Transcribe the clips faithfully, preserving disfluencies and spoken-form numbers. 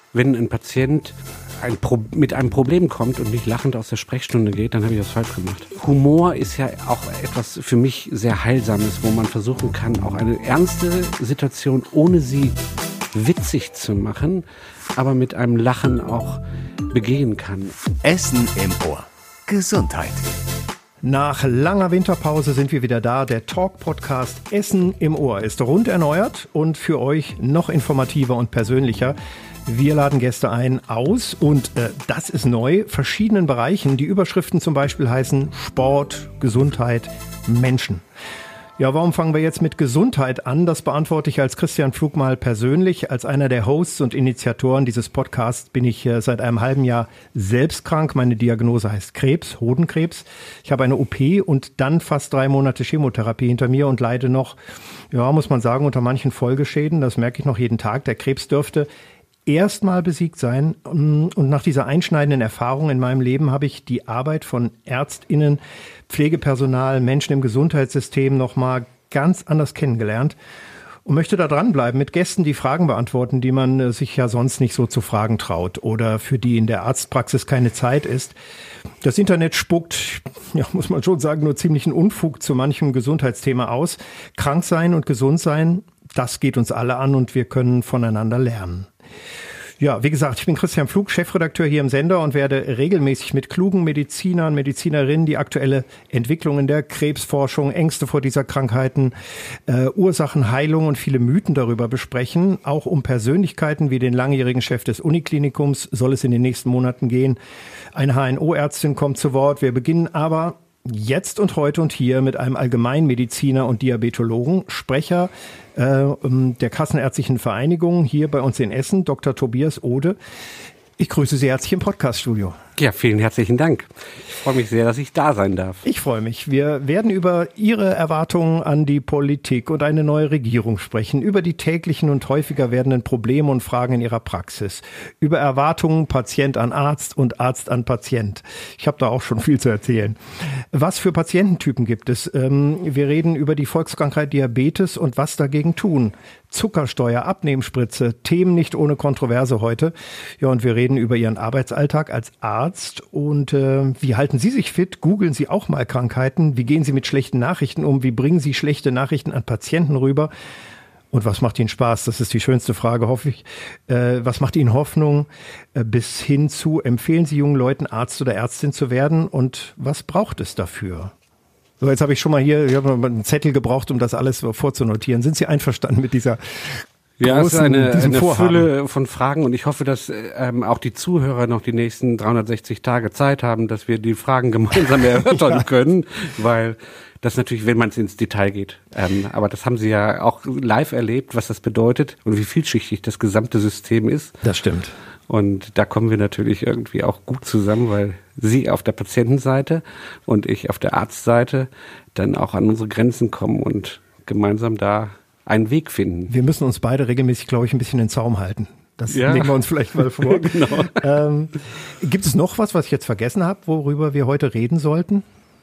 wenn ein Patient ein Pro- mit einem Problem kommt und nicht lachend aus der Sprechstunde geht, dann habe ich was falsch gemacht. Humor ist ja auch etwas für mich sehr Heilsames, wo man versuchen kann, auch eine ernste Situation, ohne sie witzig zu machen, aber mit einem Lachen auch begehen kann. Essen im Ohr. Gesundheit. Nach langer Winterpause sind wir wieder da. Der Talk-Podcast Essen im Ohr ist rund erneuert und für euch noch informativer und persönlicher. Wir laden Gäste ein aus und äh, das ist neu, verschiedenen Bereichen. Die Überschriften zum Beispiel heißen Sport, Gesundheit, Menschen. Ja, warum fangen wir jetzt mit Gesundheit an? Das beantworte ich als Christian Pflug mal persönlich. Als einer der Hosts und Initiatoren dieses Podcasts bin ich äh, seit einem halben Jahr selbst krank. Meine Diagnose heißt Krebs, Hodenkrebs. Ich habe eine O P und dann fast drei Monate Chemotherapie hinter mir und leide noch, ja, muss man sagen, unter manchen Folgeschäden. Das merke ich noch jeden Tag. Der Krebs dürfte erstmal besiegt sein. Und nach dieser einschneidenden Erfahrung in meinem Leben habe ich die Arbeit von ÄrztInnen, Pflegepersonal, Menschen im Gesundheitssystem nochmal ganz anders kennengelernt und möchte da dranbleiben mit Gästen, die Fragen beantworten, die man sich ja sonst nicht so zu fragen traut oder für die in der Arztpraxis keine Zeit ist. Das Internet spuckt, ja, muss man schon sagen, nur ziemlichen Unfug zu manchem Gesundheitsthema aus. Krank sein und gesund sein, das geht uns alle an und wir können voneinander lernen. Ja, wie gesagt, ich bin Christian Pflug, Chefredakteur hier im Sender und werde regelmäßig mit klugen Medizinern, Medizinerinnen die aktuelle Entwicklung in der Krebsforschung, Ängste vor dieser Krankheiten, äh, Ursachen, Heilung und viele Mythen darüber besprechen. Auch um Persönlichkeiten wie den langjährigen Chef des Uniklinikums soll es in den nächsten Monaten gehen. Eine H N O-Ärztin kommt zu Wort. Wir beginnen aber jetzt und heute und hier mit einem Allgemeinmediziner und Diabetologen, Sprecher äh, der Kassenärztlichen Vereinigung hier bei uns in Essen, Doktor Tobias Ode. Ich grüße Sie herzlich im Podcaststudio. Ja, vielen herzlichen Dank. Ich freue mich sehr, dass ich da sein darf. Ich freue mich. Wir werden über Ihre Erwartungen an die Politik und eine neue Regierung sprechen, über die täglichen und häufiger werdenden Probleme und Fragen in Ihrer Praxis, über Erwartungen Patient an Arzt und Arzt an Patient. Ich habe da auch schon viel zu erzählen. Was für Patiententypen gibt es? Wir reden über die Volkskrankheit Diabetes und was dagegen tun. Zuckersteuer, Abnehmspritze, Themen nicht ohne Kontroverse heute. Ja, und wir reden über Ihren Arbeitsalltag als Arzt und äh, wie halten Sie sich fit? Googeln Sie auch mal Krankheiten? Wie gehen Sie mit schlechten Nachrichten um? Wie bringen Sie schlechte Nachrichten an Patienten rüber? Und was macht Ihnen Spaß? Das ist die schönste Frage, hoffe ich. Äh, was macht Ihnen Hoffnung? Äh, bis hin zu, empfehlen Sie jungen Leuten, Arzt oder Ärztin zu werden? Und was braucht es dafür? So, jetzt habe ich schon mal hier, ich habe mal einen Zettel gebraucht, um das alles vorzunotieren. Sind Sie einverstanden mit dieser Ja, es ist eine, diesem eine Vorhaben? Fülle von Fragen und ich hoffe, dass ähm, auch die Zuhörer noch die nächsten dreihundertsechzig Tage Zeit haben, dass wir die Fragen gemeinsam erörtern ja. können, weil das natürlich, wenn man es ins Detail geht. Ähm, aber das haben Sie ja auch live erlebt, was das bedeutet und wie vielschichtig das gesamte System ist. Das stimmt. Und da kommen wir natürlich irgendwie auch gut zusammen, weil Sie auf der Patientenseite und ich auf der Arztseite dann auch an unsere Grenzen kommen und gemeinsam da einen Weg finden. Wir müssen uns beide regelmäßig, glaube ich, ein bisschen in den Zaum halten. Das ja. legen wir uns vielleicht mal vor. Genau. Ähm, gibt es noch was, was ich jetzt vergessen habe, worüber wir heute reden sollten?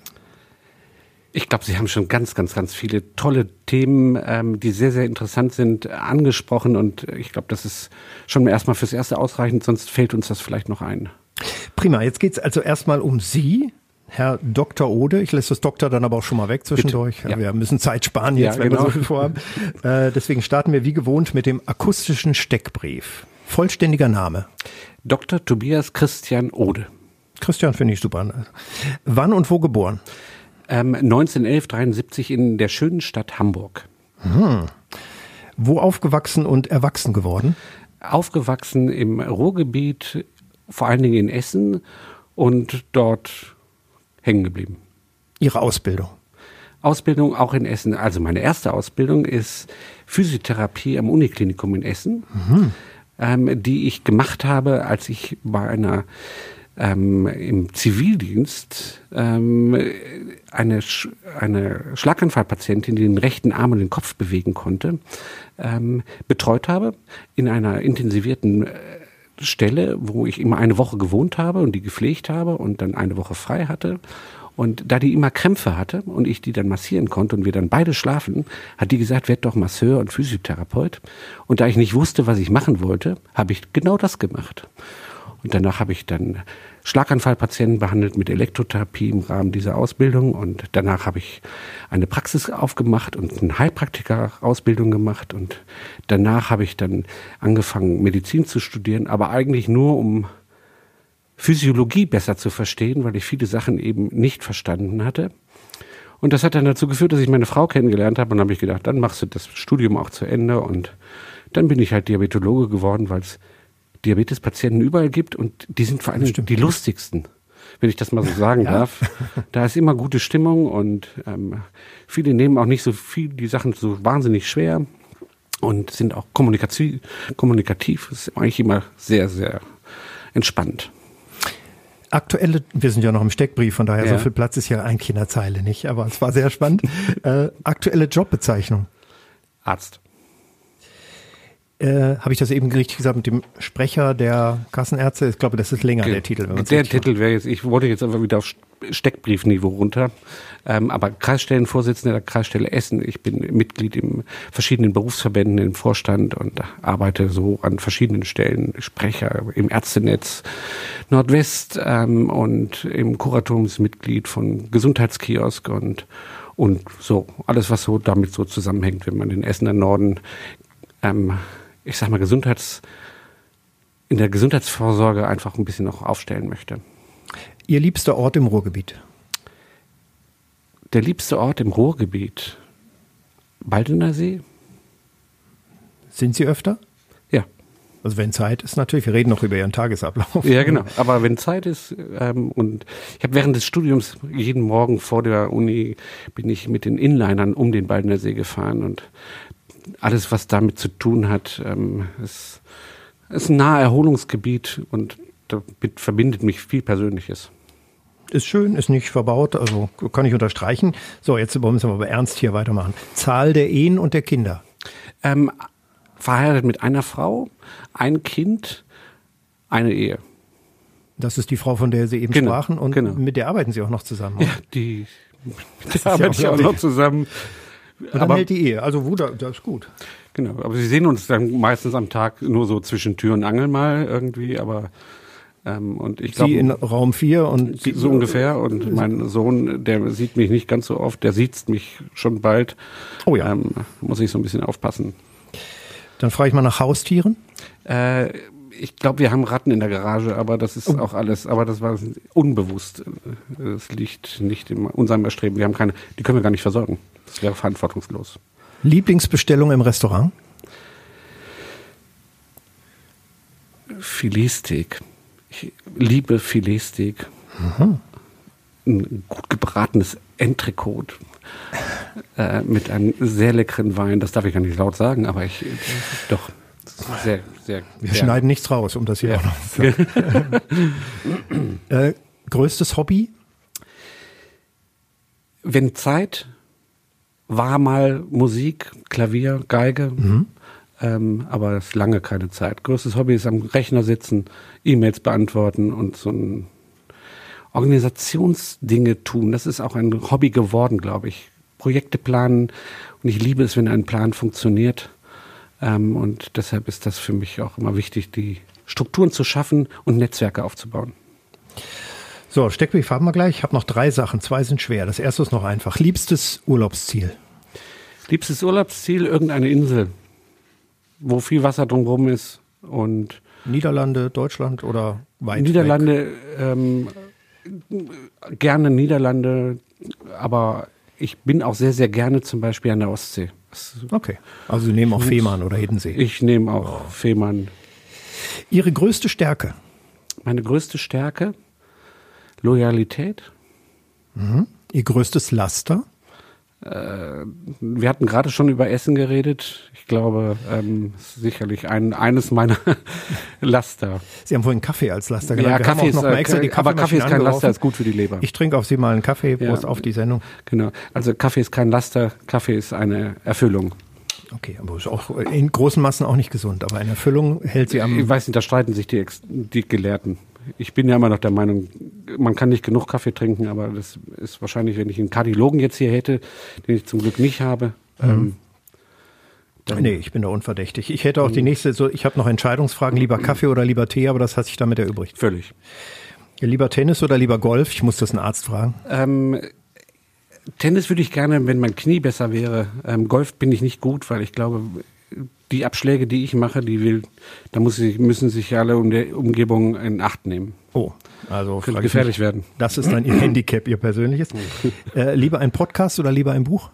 Ich glaube, Sie haben schon ganz, ganz, ganz viele tolle Themen, ähm, die sehr, sehr interessant sind, angesprochen. Und ich glaube, das ist schon erstmal fürs Erste ausreichend, sonst fällt uns das vielleicht noch ein. Prima, jetzt geht es also erstmal um Sie, Herr Doktor Ode. Ich lasse das Doktor dann aber auch schon mal weg zwischendurch. Ja. Wir müssen Zeit sparen jetzt, ja, wenn genau. wir so viel vorhaben. äh, deswegen starten wir wie gewohnt mit dem akustischen Steckbrief. Vollständiger Name? Doktor Tobias Christian Ode. Christian finde ich super. Wann und wo geboren? Ähm, neunzehnhundertelf dreiundsiebzig in der schönen Stadt Hamburg. Hm. Wo aufgewachsen und erwachsen geworden? Aufgewachsen im Ruhrgebiet, vor allen Dingen in Essen und dort hängen geblieben. Ihre Ausbildung? Ausbildung auch in Essen. Also meine erste Ausbildung ist Physiotherapie am Uniklinikum in Essen, mhm. ähm, die ich gemacht habe, als ich bei einer Ähm, im Zivildienst ähm, eine, Sch- eine Schlaganfallpatientin, die den rechten Arm und den Kopf bewegen konnte, ähm, betreut habe in einer intensivierten äh, Stelle, wo ich immer eine Woche gewohnt habe und die gepflegt habe und dann eine Woche frei hatte. Und da die immer Krämpfe hatte und ich die dann massieren konnte und wir dann beide schlafen, hat die gesagt, werd doch Masseur und Physiotherapeut. Und da ich nicht wusste, was ich machen wollte, habe ich genau das gemacht. Und danach habe ich dann Schlaganfallpatienten behandelt mit Elektrotherapie im Rahmen dieser Ausbildung. Und danach habe ich eine Praxis aufgemacht und eine Heilpraktiker-Ausbildung gemacht. Und danach habe ich dann angefangen, Medizin zu studieren, aber eigentlich nur, um Physiologie besser zu verstehen, weil ich viele Sachen eben nicht verstanden hatte. Und das hat dann dazu geführt, dass ich meine Frau kennengelernt habe. Und dann habe ich gedacht, dann machst du das Studium auch zu Ende. Und dann bin ich halt Diabetologe geworden, weil es Diabetespatienten überall gibt. Und die sind vor allem die lustigsten, wenn ich das mal so sagen ja. darf. Da ist immer gute Stimmung und ähm, viele nehmen auch nicht so viel, die Sachen so wahnsinnig schwer und sind auch kommunikativ. kommunikativ. Das ist eigentlich immer sehr, sehr entspannt. Aktuelle, wir sind ja noch im Steckbrief, von daher ja. so viel Platz ist ja eigentlich in der Zeile nicht, aber es war sehr spannend. äh, aktuelle Jobbezeichnung. Arzt. Äh, Habe ich das eben richtig gesagt mit dem Sprecher der Kassenärzte? Ich glaube, das ist länger, Ge- der Titel. Wenn der Titel wäre jetzt, ich wollte jetzt einfach wieder auf Steckbriefniveau runter, ähm, aber Kreisstellenvorsitzender der Kreisstelle Essen. Ich bin Mitglied in verschiedenen Berufsverbänden im Vorstand und arbeite so an verschiedenen Stellen, Sprecher im Ärztenetz Nordwest ähm, und im Kuratoriumsmitglied von Gesundheitskiosk und und so alles, was so damit so zusammenhängt, wenn man den Essener Norden ähm, ich sag mal, Gesundheits, in der Gesundheitsvorsorge einfach ein bisschen noch aufstellen möchte. Ihr liebster Ort im Ruhrgebiet? Der liebste Ort im Ruhrgebiet? Baldener See. Sind Sie öfter? Ja. Also wenn Zeit ist natürlich, wir reden noch über Ihren Tagesablauf. Ja, genau. Aber wenn Zeit ist ähm, und ich habe während des Studiums jeden Morgen vor der Uni bin ich mit den Inlinern um den Baldener See gefahren und alles, was damit zu tun hat, ähm, ist, ist ein Naherholungsgebiet und damit verbindet mich viel Persönliches. Ist schön, ist nicht verbaut, also kann ich unterstreichen. So, jetzt wollen wir aber ernst hier weitermachen. Zahl der Ehen und der Kinder? Ähm, verheiratet mit einer Frau, ein Kind, eine Ehe. Das ist die Frau, von der Sie eben genau, sprachen und genau. mit der arbeiten Sie auch noch zusammen? Oder? Ja, die mit der arbeite ich auch noch zusammen. Und dann aber, hält die Ehe, also Wunder, das ist gut. Genau, aber Sie sehen uns dann meistens am Tag nur so zwischen Tür und Angel mal irgendwie, aber ähm, und ich glaube... Sie in Raum vier und... Sie, so ungefähr und mein Sohn, der sieht mich nicht ganz so oft, der sieht mich schon bald. Oh ja. Ähm, muss ich so ein bisschen aufpassen. Dann frage ich mal nach Haustieren. Äh, ich glaube, wir haben Ratten in der Garage, aber das ist oh. auch alles, aber das war unbewusst. Das liegt nicht in unserem Erstreben. Wir haben keine, die können wir gar nicht versorgen. Das wäre verantwortungslos. Lieblingsbestellung im Restaurant? Filetsteak. Ich liebe Filetsteak. Mhm. Ein gut gebratenes Entrecote äh, mit einem sehr leckeren Wein. Das darf ich gar nicht laut sagen, aber ich doch sehr, sehr. Wir sehr schneiden nichts raus, um das hier ja. auch noch zu sagen. äh, größtes Hobby? Wenn Zeit war mal Musik, Klavier, Geige, mhm. ähm, aber es ist lange keine Zeit. Größtes Hobby ist am Rechner sitzen, E-Mails beantworten und so ein Organisationsdinge tun. Das ist auch ein Hobby geworden, glaube ich. Projekte planen und ich liebe es, wenn ein Plan funktioniert. Ähm, und deshalb ist das für mich auch immer wichtig, die Strukturen zu schaffen und Netzwerke aufzubauen. So, Steckbrief haben wir gleich. Ich habe noch drei Sachen. Zwei sind schwer. Das erste ist noch einfach. Liebstes Urlaubsziel? Liebstes Urlaubsziel, irgendeine Insel, wo viel Wasser drumherum ist. Und Niederlande, Deutschland oder weit Niederlande, ähm, gerne Niederlande, aber ich bin auch sehr, sehr gerne zum Beispiel an der Ostsee. Okay, also Sie nehmen auch Fehmarn oder Hiddensee. Ich nehme auch oh. Fehmarn. Ihre größte Stärke? Meine größte Stärke? Loyalität. Mhm. Ihr größtes Laster? Äh, wir hatten gerade schon über Essen geredet. Ich glaube, ähm, sicherlich ein, eines meiner Laster. Sie haben vorhin Kaffee als Laster genannt. Ja, wir Kaffee haben auch noch ist, mal extra die aber Kaffee ist kein Laster, ist gut für die Leber. Ich trinke auf Sie mal einen Kaffee, Prost ja, auf die Sendung. Genau, also Kaffee ist kein Laster, Kaffee ist eine Erfüllung. Okay, aber ist auch in großen Massen auch nicht gesund, aber eine Erfüllung hält Sie am... Ich weiß nicht, da streiten sich die, die Gelehrten. Ich bin ja immer noch der Meinung, man kann nicht genug Kaffee trinken, aber das ist wahrscheinlich, wenn ich einen Kardiologen jetzt hier hätte, den ich zum Glück nicht habe. Mhm. Ähm, dann nee, ich bin da unverdächtig. Ich hätte auch die nächste, so ich habe noch Entscheidungsfragen, lieber Kaffee oder lieber Tee, aber das hat sich damit erübrigt. Völlig. Ja, lieber Tennis oder lieber Golf? Ich muss das einen Arzt fragen. Ähm, Tennis würde ich gerne, wenn mein Knie besser wäre. Ähm, Golf bin ich nicht gut, weil ich glaube, die Abschläge, die ich mache, die will, da muss ich, müssen sich alle um die Umgebung in Acht nehmen. Oh, also könnte gefährlich werden. Das ist dann Ihr Handicap, Ihr persönliches. äh, lieber ein Podcast oder lieber ein Buch?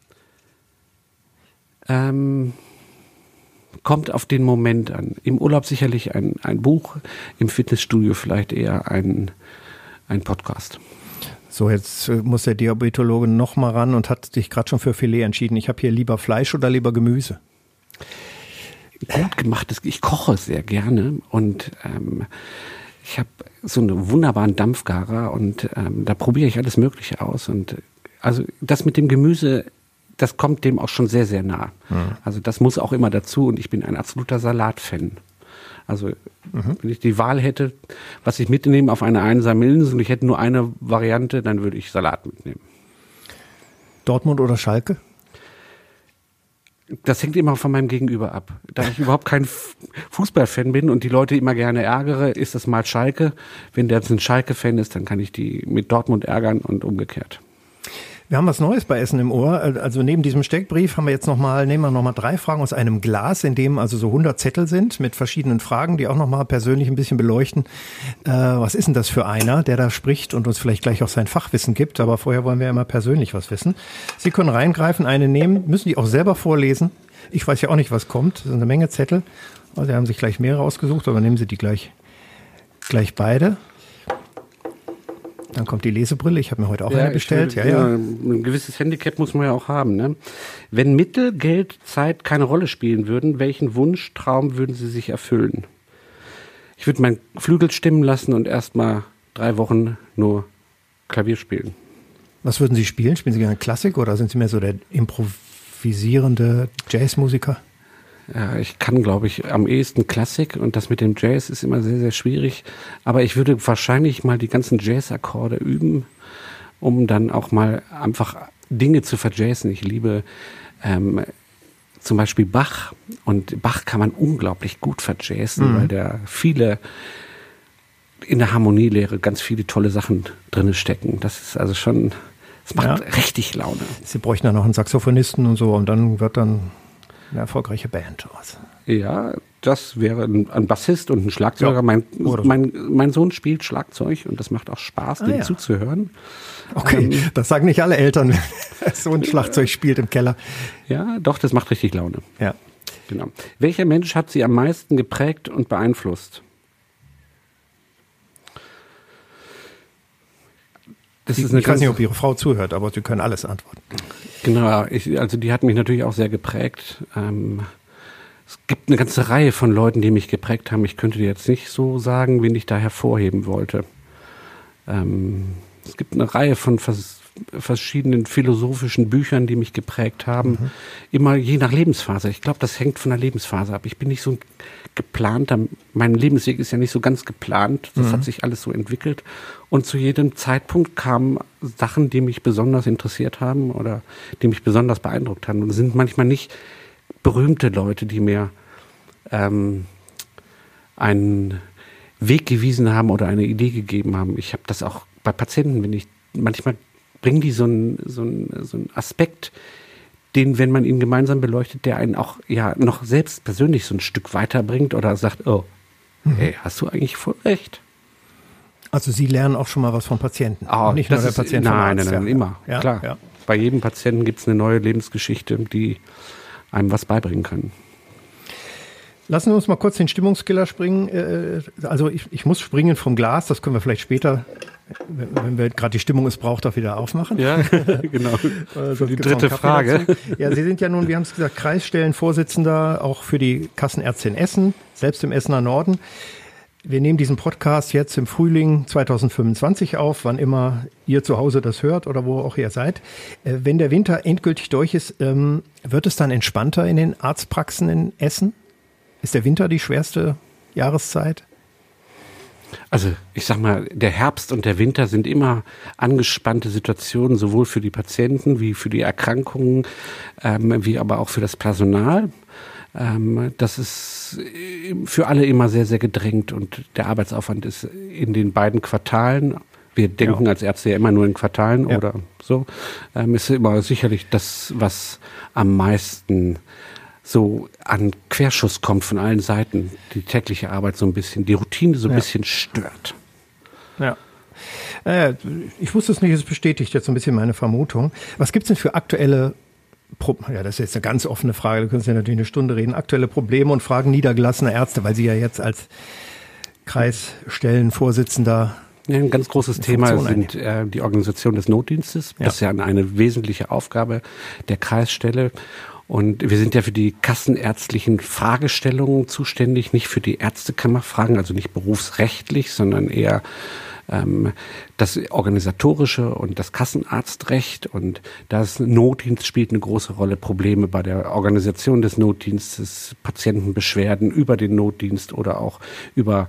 Ähm, kommt auf den Moment an. Im Urlaub sicherlich ein, ein Buch, im Fitnessstudio vielleicht eher ein, ein Podcast. So, jetzt muss der Diabetologe noch mal ran und hat sich gerade schon für Filet entschieden. Ich habe hier lieber Fleisch oder lieber Gemüse? Gut gemachtes, ich koche sehr gerne und ähm, ich habe so einen wunderbaren Dampfgarer und ähm, da probiere ich alles Mögliche aus. Und also das mit dem Gemüse, das kommt dem auch schon sehr, sehr nah. Mhm. Also das muss auch immer dazu und ich bin ein absoluter Salatfan. Also mhm. wenn ich die Wahl hätte, was ich mitnehme auf eine einsame Insel und ich hätte nur eine Variante, dann würde ich Salat mitnehmen. Dortmund oder Schalke? Das hängt immer von meinem Gegenüber ab. Da ich überhaupt kein Fußballfan bin und die Leute immer gerne ärgere, ist das mal Schalke. Wenn der jetzt ein Schalke-Fan ist, dann kann ich die mit Dortmund ärgern und umgekehrt. Wir haben was Neues bei Essen im Ohr. Also neben diesem Steckbrief haben wir jetzt noch mal, nehmen wir noch mal drei Fragen aus einem Glas, in dem also so hundert Zettel sind mit verschiedenen Fragen, die auch noch mal persönlich ein bisschen beleuchten. Äh, was ist denn das für einer, der da spricht und uns vielleicht gleich auch sein Fachwissen gibt? Aber vorher wollen wir ja immer persönlich was wissen. Sie können reingreifen, eine nehmen, müssen die auch selber vorlesen. Ich weiß ja auch nicht, was kommt. Das sind eine Menge Zettel. Also, Sie haben sich gleich mehrere ausgesucht, aber nehmen Sie die gleich, gleich beide. Dann kommt die Lesebrille. Ich habe mir heute auch ja, eine bestellt. Will, ja, ja. Ein gewisses Handicap muss man ja auch haben. Ne? Wenn Mittel, Geld, Zeit keine Rolle spielen würden, welchen Wunsch, Traum würden Sie sich erfüllen? Ich würde meinen Flügel stimmen lassen und erst mal drei Wochen nur Klavier spielen. Was würden Sie spielen? Spielen Sie gerne Klassik oder sind Sie mehr so der improvisierende Jazzmusiker? Ja, ich kann, glaube ich, am ehesten Klassik und das mit dem Jazz ist immer sehr, sehr schwierig. Aber ich würde wahrscheinlich mal die ganzen Jazz-Akkorde üben, um dann auch mal einfach Dinge zu verjazzen. Ich liebe ähm, zum Beispiel Bach und Bach kann man unglaublich gut verjazzen, mhm. weil da viele in der Harmonielehre ganz viele tolle Sachen drin stecken. Das ist also schon, das macht ja. richtig Laune. Sie bräuchten dann noch einen Saxophonisten und so und dann wird dann eine erfolgreiche Band aus. Ja, das wäre ein, ein Bassist und ein Schlagzeuger. Ja, mein, mein, mein Sohn spielt Schlagzeug und das macht auch Spaß, ah, dem ja. zuzuhören. Okay, ähm, das sagen nicht alle Eltern, wenn so ein Schlagzeug spielt im Keller. Ja, doch, das macht richtig Laune. Ja. Genau. Welcher Mensch hat Sie am meisten geprägt und beeinflusst? Das ist eine ich weiß nicht, ob Ihre Frau zuhört, aber Sie können alles antworten. Genau, ich, also die hat mich natürlich auch sehr geprägt. Ähm, es gibt eine ganze Reihe von Leuten, die mich geprägt haben. Ich könnte jetzt nicht so sagen, wen ich da hervorheben wollte. Ähm, es gibt eine Reihe von vers- verschiedenen philosophischen Büchern, die mich geprägt haben. Mhm. Immer je nach Lebensphase. Ich glaube, das hängt von der Lebensphase ab. Ich bin nicht so ein geplanter, mein Lebensweg ist ja nicht so ganz geplant. Das mhm. hat sich alles so entwickelt. Und zu jedem Zeitpunkt kamen Sachen, die mich besonders interessiert haben oder die mich besonders beeindruckt haben. Und es sind manchmal nicht berühmte Leute, die mir ähm, einen Weg gewiesen haben oder eine Idee gegeben haben. Ich habe das auch bei Patienten, wenn ich manchmal bringen die so einen so einen, so einen Aspekt, den, wenn man ihn gemeinsam beleuchtet, der einen auch ja noch selbst persönlich so ein Stück weiterbringt oder sagt, oh, mhm. hey, hast du eigentlich voll recht. Also Sie lernen auch schon mal was vom Patienten, oh, nicht nur der ist, Patient nein, vom Arzt. Nein, nein, nein, immer, ja, klar. Ja. Bei jedem Patienten gibt es eine neue Lebensgeschichte, die einem was beibringen kann. Lassen wir uns mal kurz den Stimmungskiller springen. Also ich, ich muss springen vom Glas, das können wir vielleicht später, wenn wir gerade die Stimmung es braucht, auch wieder aufmachen. Ja, genau. Für die dritte Frage. Dazu. Ja, Sie sind ja nun, wir haben es gesagt, Kreisstellenvorsitzender, auch für die Kassenärzte in Essen, selbst im Essener Norden. Wir nehmen diesen Podcast jetzt im Frühling zwanzig fünfundzwanzig auf, wann immer ihr zu Hause das hört oder wo auch ihr seid. Wenn der Winter endgültig durch ist, wird es dann entspannter in den Arztpraxen in Essen? Ist der Winter die schwerste Jahreszeit? Also ich sag mal, der Herbst und der Winter sind immer angespannte Situationen, sowohl für die Patienten wie für die Erkrankungen, ähm, wie aber auch für das Personal. Ähm, das ist für alle immer sehr, sehr gedrängt und der Arbeitsaufwand ist in den beiden Quartalen, wir denken ja. als Ärzte ja immer nur in Quartalen ja. oder so, ähm, ist immer sicherlich das, was am meisten so an Querschuss kommt von allen Seiten, die tägliche Arbeit so ein bisschen, die Routine so ein ja. bisschen stört. Ja. Äh, ich wusste es nicht, es bestätigt jetzt so ein bisschen meine Vermutung. Was gibt's denn für aktuelle Pro- ja, das ist jetzt eine ganz offene Frage, da können Sie ja natürlich eine Stunde reden, aktuelle Probleme und Fragen niedergelassener Ärzte, weil Sie ja jetzt als Kreisstellenvorsitzender Ja, ein ganz großes Thema sind äh, die Organisation des Notdienstes. Ja. Das ist ja eine wesentliche Aufgabe der Kreisstelle. Und wir sind ja für die kassenärztlichen Fragestellungen zuständig, nicht für die Ärztekammerfragen, also nicht berufsrechtlich, sondern eher ähm, das Organisatorische und das Kassenarztrecht. Und das Notdienst spielt eine große Rolle. Probleme bei der Organisation des Notdienstes, Patientenbeschwerden über den Notdienst oder auch über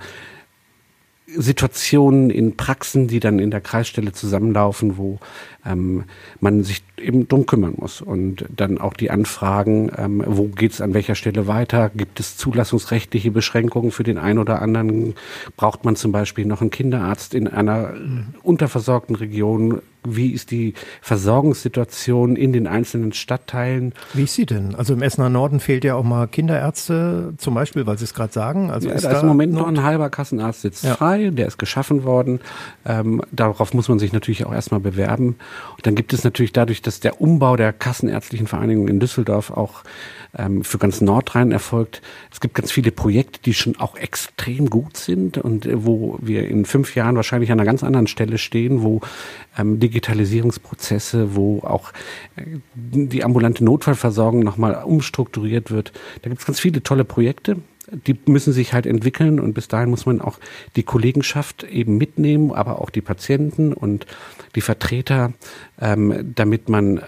Situationen in Praxen, die dann in der Kreisstelle zusammenlaufen, wo ähm, man sich eben drum kümmern muss. Und dann auch die Anfragen, ähm, wo geht's an welcher Stelle weiter? Gibt es zulassungsrechtliche Beschränkungen für den einen oder anderen? Braucht man zum Beispiel noch einen Kinderarzt in einer mhm. unterversorgten Region? Wie ist die Versorgungssituation in den einzelnen Stadtteilen? Wie ist sie denn? Also im Essener Norden fehlt ja auch mal Kinderärzte zum Beispiel, weil Sie es gerade sagen. Also ja, ist da ist im Moment noch ein halber Kassenarztsitz ja. frei, der ist geschaffen worden. Ähm, darauf muss man sich natürlich auch erstmal bewerben. Und dann gibt es natürlich dadurch, dass der Umbau der Kassenärztlichen Vereinigung in Düsseldorf auch ähm, für ganz Nordrhein erfolgt. Es gibt ganz viele Projekte, die schon auch extrem gut sind und äh, wo wir in fünf Jahren wahrscheinlich an einer ganz anderen Stelle stehen, wo ähm, Digitalisierungsprozesse, wo auch äh, die ambulante Notfallversorgung nochmal umstrukturiert wird. Da gibt es ganz viele tolle Projekte. Die müssen sich halt entwickeln und bis dahin muss man auch die Kollegenschaft eben mitnehmen, aber auch die Patienten und die Vertreter, ähm, damit man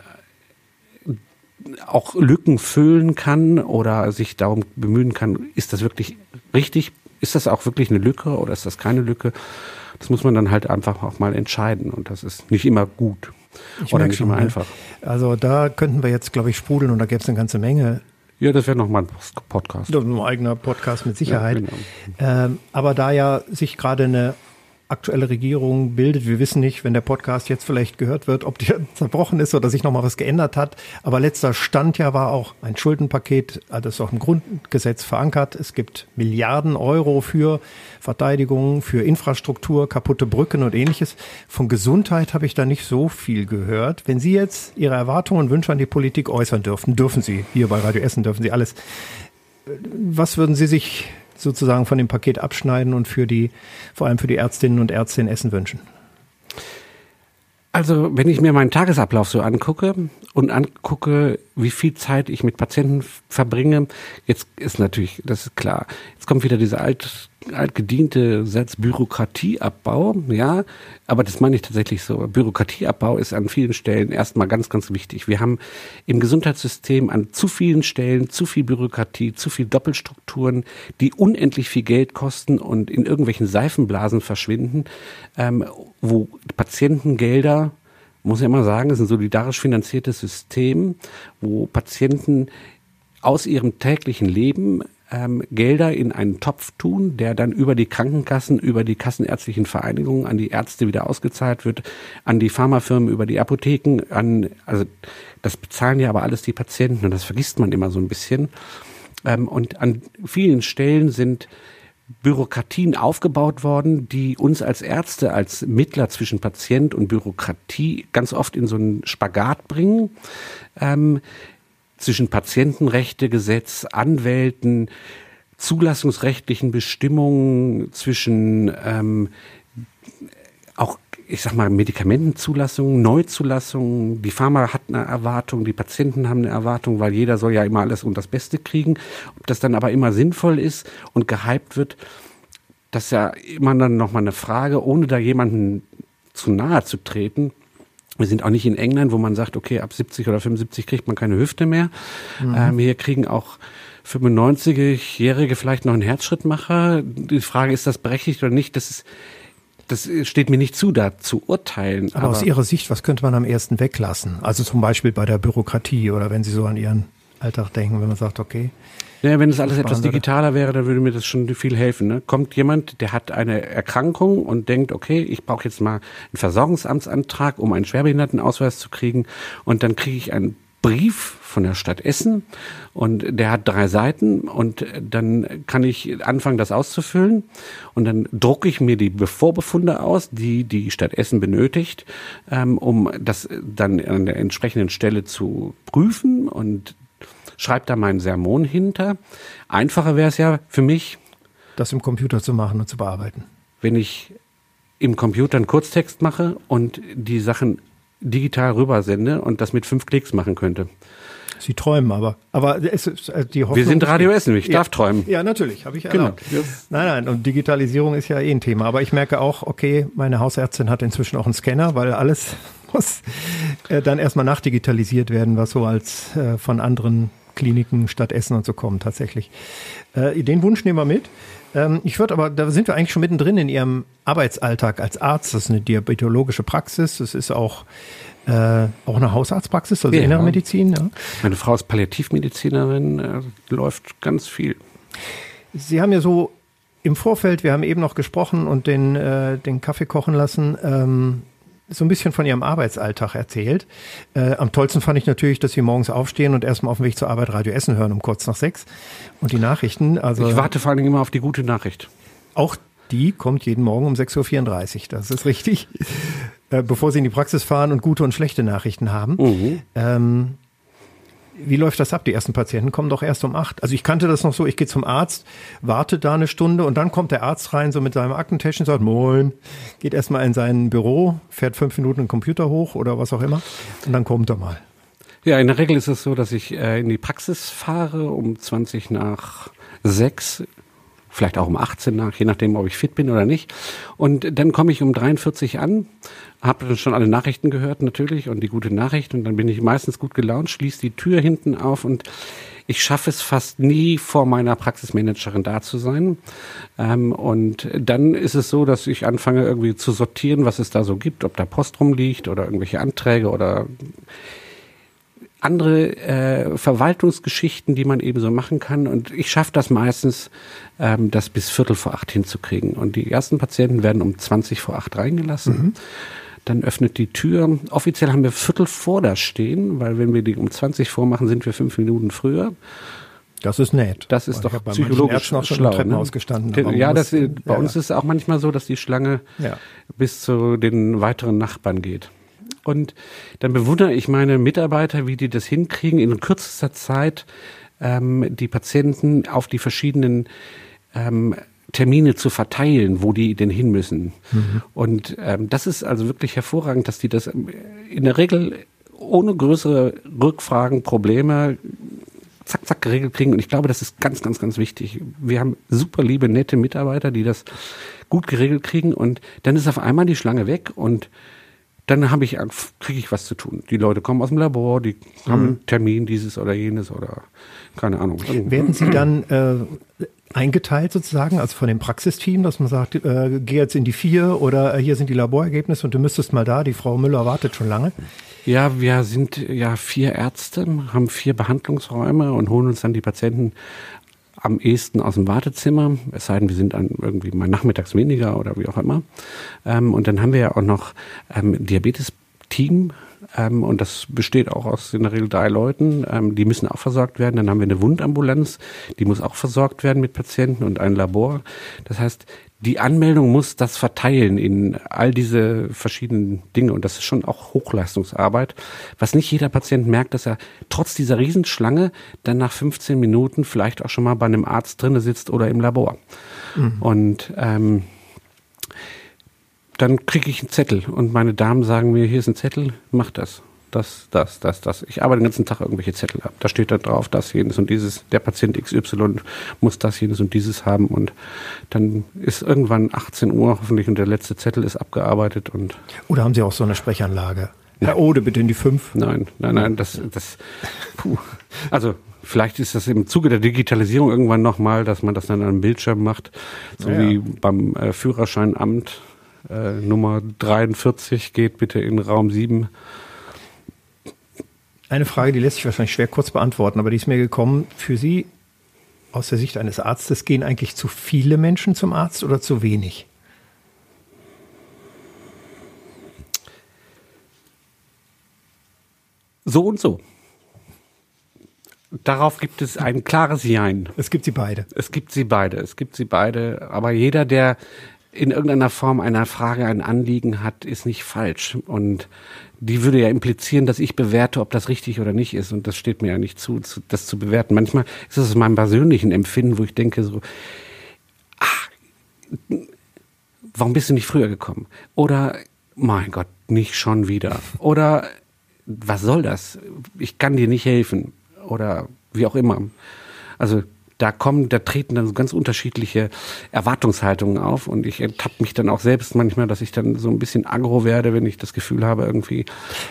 auch Lücken füllen kann oder sich darum bemühen kann, ist das wirklich richtig, ist das auch wirklich eine Lücke oder ist das keine Lücke? Das muss man dann halt einfach auch mal entscheiden und das ist nicht immer gut ich oder nicht schon, immer einfach. Also da könnten wir jetzt, glaube ich, sprudeln und da gäbe es eine ganze Menge. Ja, das wäre nochmal ein Podcast. Das ist ein eigener Podcast mit Sicherheit. Ja, genau. ähm, aber da ja sich gerade eine aktuelle Regierung bildet, wir wissen nicht, wenn der Podcast jetzt vielleicht gehört wird, ob die zerbrochen ist oder sich nochmal was geändert hat. Aber letzter Stand ja war auch ein Schuldenpaket, das ist auch im Grundgesetz verankert. Es gibt Milliarden Euro für Verteidigung, für Infrastruktur, kaputte Brücken und ähnliches. Von Gesundheit habe ich da nicht so viel gehört. Wenn Sie jetzt Ihre Erwartungen und Wünsche an die Politik äußern dürften, dürfen Sie, hier bei Radio Essen dürfen Sie alles. Was würden Sie sich sozusagen von dem Paket abschneiden und für die, vor allem für die Ärztinnen und Ärzte in Essen wünschen? Also wenn ich mir meinen Tagesablauf so angucke und angucke, wie viel Zeit ich mit Patienten verbringe, jetzt ist natürlich, das ist klar, jetzt kommt wieder dieser alt, altgediente Satz Bürokratieabbau, ja, aber das meine ich tatsächlich so. Bürokratieabbau ist an vielen Stellen erstmal ganz, ganz wichtig. Wir haben im Gesundheitssystem an zu vielen Stellen zu viel Bürokratie, zu viel Doppelstrukturen, die unendlich viel Geld kosten und in irgendwelchen Seifenblasen verschwinden, ähm, wo Patientengelder, muss ich immer sagen, ist ein solidarisch finanziertes System, wo Patienten aus ihrem täglichen Leben ähm, Gelder in einen Topf tun, der dann über die Krankenkassen, über die kassenärztlichen Vereinigungen an die Ärzte wieder ausgezahlt wird, an die Pharmafirmen, über die Apotheken, an, also das bezahlen ja aber alles die Patienten und das vergisst man immer so ein bisschen. Ähm, und an vielen Stellen sind Bürokratien aufgebaut worden, die uns als Ärzte, als Mittler zwischen Patient und Bürokratie ganz oft in so einen Spagat bringen. Ähm, zwischen Patientenrechtegesetz, Anwälten, zulassungsrechtlichen Bestimmungen, zwischen ähm, auch, ich sag mal, Medikamentenzulassungen, Neuzulassungen. Die Pharma hat eine Erwartung, die Patienten haben eine Erwartung, weil jeder soll ja immer alles und das Beste kriegen. Ob das dann aber immer sinnvoll ist und gehypt wird, das ist ja immer dann nochmal eine Frage, ohne da jemanden zu nahe zu treten. Wir sind auch nicht in England, wo man sagt, okay, ab siebzig oder fünfundsiebzig kriegt man keine Hüfte mehr. Mhm. Ähm, hier kriegen auch fünfundneunzigjährige vielleicht noch einen Herzschrittmacher. Die Frage, ist das berechtigt oder nicht, das ist, das steht mir nicht zu, da zu urteilen. Aber, aber aus Ihrer Sicht, was könnte man am ersten weglassen? Also zum Beispiel bei der Bürokratie oder wenn Sie so an Ihren Alltag denken, wenn man sagt, okay. Ja, wenn es alles etwas digitaler wäre, dann würde mir das schon viel helfen. Ne? Kommt jemand, der hat eine Erkrankung und denkt, okay, ich brauche jetzt mal einen Versorgungsamtsantrag, um einen Schwerbehindertenausweis zu kriegen, und dann kriege ich einen Brief von der Stadt Essen und der hat drei Seiten und dann kann ich anfangen, das auszufüllen und dann drucke ich mir die Vorbefunde aus, die die Stadt Essen benötigt, ähm, um das dann an der entsprechenden Stelle zu prüfen, und schreibe da meinen Sermon hinter. Einfacher wäre es ja für mich, das im Computer zu machen und zu bearbeiten. Wenn ich im Computer einen Kurztext mache und die Sachen digital rübersende und das mit fünf Klicks machen könnte. Sie träumen aber. Aber es, die Hoffnung, wir sind Radio Essen, ich darf ja träumen. Ja, natürlich, habe ich erlaubt. Genau. Nein, nein, und Digitalisierung ist ja eh ein Thema. Aber ich merke auch, okay, meine Hausärztin hat inzwischen auch einen Scanner, weil alles muss äh, dann erstmal nachdigitalisiert werden, was so als äh, von anderen Kliniken, Stadt Essen und so kommen tatsächlich. Äh, den Wunsch nehmen wir mit. Ähm, ich würde aber, da sind wir eigentlich schon mittendrin in Ihrem Arbeitsalltag als Arzt. Das ist eine diabetologische Praxis. Das ist auch äh, auch eine Hausarztpraxis, also ja. Innere Medizin. Ja. Meine Frau ist Palliativmedizinerin, äh, läuft ganz viel. Sie haben ja so im Vorfeld, wir haben eben noch gesprochen und den, äh, den Kaffee kochen lassen, ähm, so ein bisschen von Ihrem Arbeitsalltag erzählt. Äh, am tollsten fand ich natürlich, dass Sie morgens aufstehen und erstmal auf dem Weg zur Arbeit Radio Essen hören um kurz nach sechs. Und die Nachrichten. Also ich warte vor allen Dingen immer auf die gute Nachricht. Auch die kommt jeden Morgen um sechs Uhr vierunddreißig. Das ist richtig. Äh, bevor Sie in die Praxis fahren und gute und schlechte Nachrichten haben. Mhm. Ähm, Wie läuft das ab? Die ersten Patienten kommen doch erst um acht. Also ich kannte das noch so, ich gehe zum Arzt, warte da eine Stunde und dann kommt der Arzt rein, so mit seinem Aktentäschchen, sagt Moin, geht erstmal in sein Büro, fährt fünf Minuten den Computer hoch oder was auch immer und dann kommt er mal. Ja, in der Regel ist es so, dass ich äh, in die Praxis fahre um zwanzig nach sechs, vielleicht auch um achtzehn nach, je nachdem, ob ich fit bin oder nicht. Und dann komme ich um dreiundvierzig an, habe dann schon alle Nachrichten gehört natürlich und die gute Nachricht, und dann bin ich meistens gut gelaunt, schließe die Tür hinten auf und ich schaffe es fast nie, vor meiner Praxismanagerin da zu sein. Ähm, und dann ist es so, dass ich anfange irgendwie zu sortieren, was es da so gibt, ob da Post rumliegt oder irgendwelche Anträge oder andere äh, Verwaltungsgeschichten, die man eben so machen kann. Und ich schaffe das meistens, ähm, das bis Viertel vor acht hinzukriegen. Und die ersten Patienten werden um zwanzig vor acht reingelassen. Mhm. Dann öffnet die Tür. Offiziell haben wir Viertel vor da stehen, weil wenn wir die um zwanzig vor machen, sind wir fünf Minuten früher. Das ist nett. Das ist doch psychologisch noch schlau. Im Treppenhaus ne? gestanden. Ja, das, muss, bei ja. uns ist es auch manchmal so, dass die Schlange ja. bis zu den weiteren Nachbarn geht. Und dann bewundere ich meine Mitarbeiter, wie die das hinkriegen, in kürzester Zeit ähm, die Patienten auf die verschiedenen ähm, Termine zu verteilen, wo die denn hin müssen. Mhm. Und ähm, das ist also wirklich hervorragend, dass die das in der Regel ohne größere Rückfragen, Probleme zack, zack geregelt kriegen. Und ich glaube, das ist ganz, ganz, ganz wichtig. Wir haben super liebe, nette Mitarbeiter, die das gut geregelt kriegen. Und dann ist auf einmal die Schlange weg und dann habe ich, kriege ich was zu tun. Die Leute kommen aus dem Labor, die mhm. haben einen Termin, dieses oder jenes oder keine Ahnung. Werden Sie dann äh, eingeteilt sozusagen, also von dem Praxisteam, dass man sagt, äh, geh jetzt in die vier oder äh, hier sind die Laborergebnisse und du müsstest mal da, die Frau Müller wartet schon lange? Ja, wir sind ja vier Ärzte, haben vier Behandlungsräume und holen uns dann die Patienten am ehesten aus dem Wartezimmer, es sei denn, wir sind dann irgendwie mal nachmittags weniger oder wie auch immer. Ähm, und dann haben wir ja auch noch ähm, ein Diabetes-Team ähm, und das besteht auch aus in der Regel drei Leuten. Ähm, die müssen auch versorgt werden. Dann haben wir eine Wundambulanz, die muss auch versorgt werden mit Patienten und ein Labor. Das heißt, die Anmeldung muss das verteilen in all diese verschiedenen Dinge und das ist schon auch Hochleistungsarbeit, was nicht jeder Patient merkt, dass er trotz dieser Riesenschlange dann nach fünfzehn Minuten vielleicht auch schon mal bei einem Arzt drinne sitzt oder im Labor. Mhm. Und ähm, dann kriege ich einen Zettel und meine Damen sagen mir, hier ist ein Zettel, mach das. Das, das, das, das. Ich arbeite den ganzen Tag irgendwelche Zettel ab. Da steht da drauf, das, jenes und dieses. Der Patient X Y muss das, jenes und dieses haben. Und dann ist irgendwann achtzehn Uhr hoffentlich und der letzte Zettel ist abgearbeitet. Und Oder haben Sie auch so eine Sprechanlage? Herr Ode, bitte in die fünf. Nein, nein, nein, das, das, puh. Also Vielleicht ist das im Zuge der Digitalisierung irgendwann nochmal, dass man das dann an einem Bildschirm macht, so ja. wie beim äh, Führerscheinamt. Äh, Nummer dreiundvierzig geht bitte in Raum sieben. Eine Frage, die lässt sich wahrscheinlich schwer kurz beantworten, aber die ist mir gekommen. Für Sie, aus der Sicht eines Arztes, gehen eigentlich zu viele Menschen zum Arzt oder zu wenig? So und so. Darauf gibt es ein klares Jein. Es gibt sie beide. Es gibt sie beide. Es gibt sie beide. Aber jeder, der in irgendeiner Form einer Frage ein Anliegen hat, ist nicht falsch. Und die würde ja implizieren, dass ich bewerte, ob das richtig oder nicht ist. Und das steht mir ja nicht zu, das zu bewerten. Manchmal ist es aus meinem persönlichen Empfinden, wo ich denke so, ach, warum bist du nicht früher gekommen? Oder, mein Gott, nicht schon wieder. Oder, was soll das? Ich kann dir nicht helfen. Oder wie auch immer. Also, Da kommen, da treten dann so ganz unterschiedliche Erwartungshaltungen auf und ich ertappe mich dann auch selbst manchmal, dass ich dann so ein bisschen aggro werde, wenn ich das Gefühl habe, irgendwie,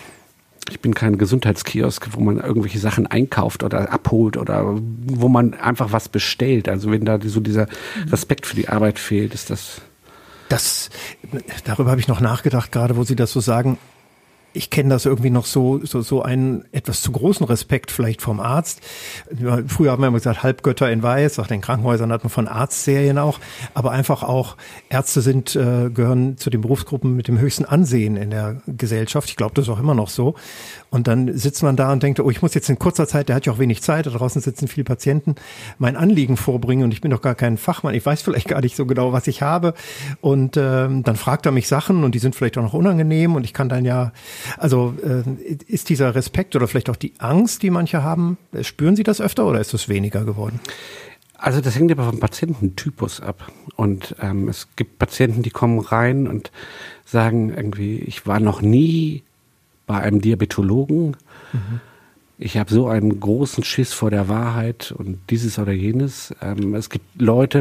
ich bin kein Gesundheitskiosk, wo man irgendwelche Sachen einkauft oder abholt oder wo man einfach was bestellt. Also wenn da so dieser Respekt für die Arbeit fehlt, ist das... Das, darüber habe ich noch nachgedacht, gerade wo Sie das so sagen. Ich kenne das irgendwie noch so, so, so einen etwas zu großen Respekt vielleicht vom Arzt. Früher haben wir immer gesagt, Halbgötter in Weiß, auch in den Krankenhäusern hat man von Arztserien auch, aber einfach auch, Ärzte sind, äh, gehören zu den Berufsgruppen mit dem höchsten Ansehen in der Gesellschaft. Ich glaube, das ist auch immer noch so. Und dann sitzt man da und denkt, oh, ich muss jetzt in kurzer Zeit, der hat ja auch wenig Zeit, da draußen sitzen viele Patienten, mein Anliegen vorbringen und ich bin doch gar kein Fachmann, ich weiß vielleicht gar nicht so genau, was ich habe. Und ähm, dann fragt er mich Sachen und die sind vielleicht auch noch unangenehm und ich kann dann ja, also äh, ist dieser Respekt oder vielleicht auch die Angst, die manche haben, spüren Sie das öfter oder ist das weniger geworden? Also das hängt aber vom Patiententypus ab. Und ähm, es gibt Patienten, die kommen rein und sagen irgendwie, ich war noch nie bei einem Diabetologen. Mhm. Ich habe so einen großen Schiss vor der Wahrheit und dieses oder jenes. Ähm, es gibt Leute,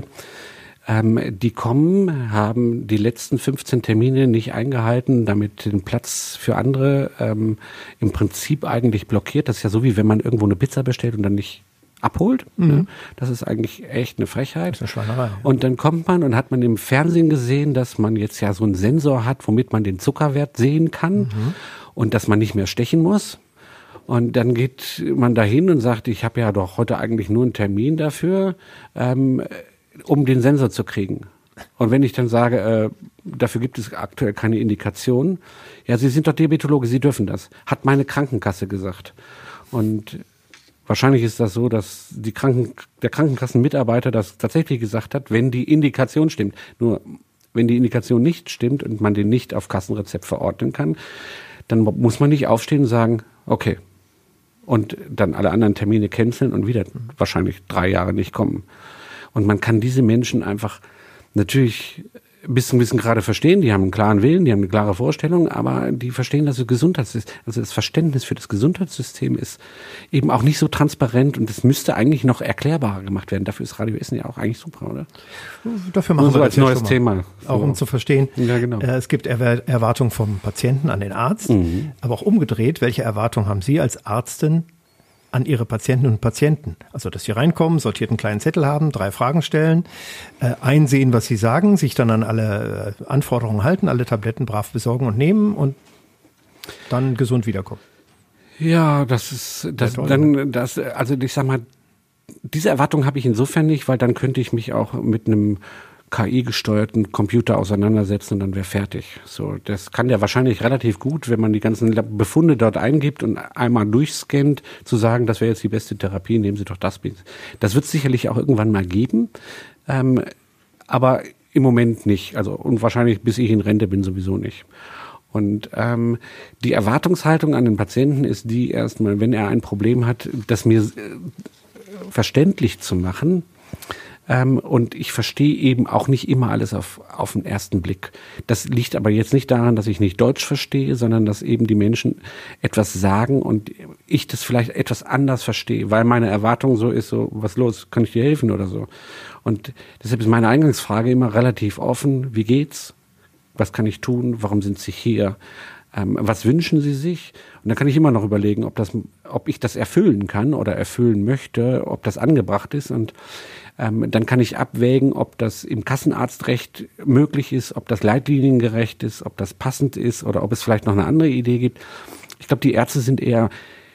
ähm, die kommen, haben die letzten fünfzehn Termine nicht eingehalten, damit den Platz für andere ähm, im Prinzip eigentlich blockiert. Das ist ja so, wie wenn man irgendwo eine Pizza bestellt und dann nicht abholt. Mhm. Das ist eigentlich echt eine Frechheit. Das ist eine Schweinerei. Und dann kommt man und hat man im Fernsehen gesehen, dass man jetzt ja so einen Sensor hat, womit man den Zuckerwert sehen kann mhm. und dass man nicht mehr stechen muss. Und dann geht man dahin und sagt, ich habe ja doch heute eigentlich nur einen Termin dafür, ähm, um den Sensor zu kriegen. Und wenn ich dann sage, äh, dafür gibt es aktuell keine Indikation, ja, Sie sind doch Diabetologe, Sie dürfen das, hat meine Krankenkasse gesagt. Und wahrscheinlich ist das so, dass die Kranken, der Krankenkassenmitarbeiter das tatsächlich gesagt hat, wenn die Indikation stimmt. Nur wenn die Indikation nicht stimmt und man den nicht auf Kassenrezept verordnen kann, dann muss man nicht aufstehen und sagen, okay, und dann alle anderen Termine canceln und wieder wahrscheinlich drei Jahre nicht kommen. Und man kann diese Menschen einfach natürlich bis zu einem gewissen Grade verstehen, die haben einen klaren Willen, die haben eine klare Vorstellung, aber die verstehen, dass das Gesundheitssystem, also das Verständnis für das Gesundheitssystem ist eben auch nicht so transparent und es müsste eigentlich noch erklärbarer gemacht werden. Dafür ist Radio Essen ja auch eigentlich super, oder? Dafür machen so wir als das neues ja Thema. So. Auch um zu verstehen, ja, genau. äh, es gibt Erwer- Erwartungen vom Patienten an den Arzt, mhm. aber auch umgedreht, welche Erwartungen haben Sie als Ärztin an Ihre Patientinnen und Patienten? Also, dass Sie reinkommen, sortiert einen kleinen Zettel haben, drei Fragen stellen, äh, einsehen, was Sie sagen, sich dann an alle äh, Anforderungen halten, alle Tabletten brav besorgen und nehmen und dann gesund wiederkommen. Ja, das ist, das, dann, das, also ich sag mal, diese Erwartung habe ich insofern nicht, weil dann könnte ich mich auch mit einem K I-gesteuerten Computer auseinandersetzen und dann wäre fertig. So, das kann der wahrscheinlich relativ gut, wenn man die ganzen Befunde dort eingibt und einmal durchscannt, zu sagen, das wäre jetzt die beste Therapie, nehmen Sie doch das. Das wird es sicherlich auch irgendwann mal geben, ähm, aber im Moment nicht. Also und wahrscheinlich bis ich in Rente bin sowieso nicht. Und ähm, die Erwartungshaltung an den Patienten ist die erstmal, wenn er ein Problem hat, das mir äh, verständlich zu machen. Ähm, und ich verstehe eben auch nicht immer alles auf, auf den ersten Blick. Das liegt aber jetzt nicht daran, dass ich nicht Deutsch verstehe, sondern dass eben die Menschen etwas sagen und ich das vielleicht etwas anders verstehe, weil meine Erwartung so ist, so, was los, kann ich dir helfen oder so. Und deshalb ist meine Eingangsfrage immer relativ offen, wie geht's? Was kann ich tun? Warum sind Sie hier? Ähm, was wünschen Sie sich? Und dann kann ich immer noch überlegen, ob das, ob ich das erfüllen kann oder erfüllen möchte, ob das angebracht ist. Und ähm, dann kann ich abwägen, ob das im Kassenarztrecht möglich ist, ob das leitliniengerecht ist, ob das passend ist oder ob es vielleicht noch eine andere Idee gibt. Ich glaube, die Ärzte sind eher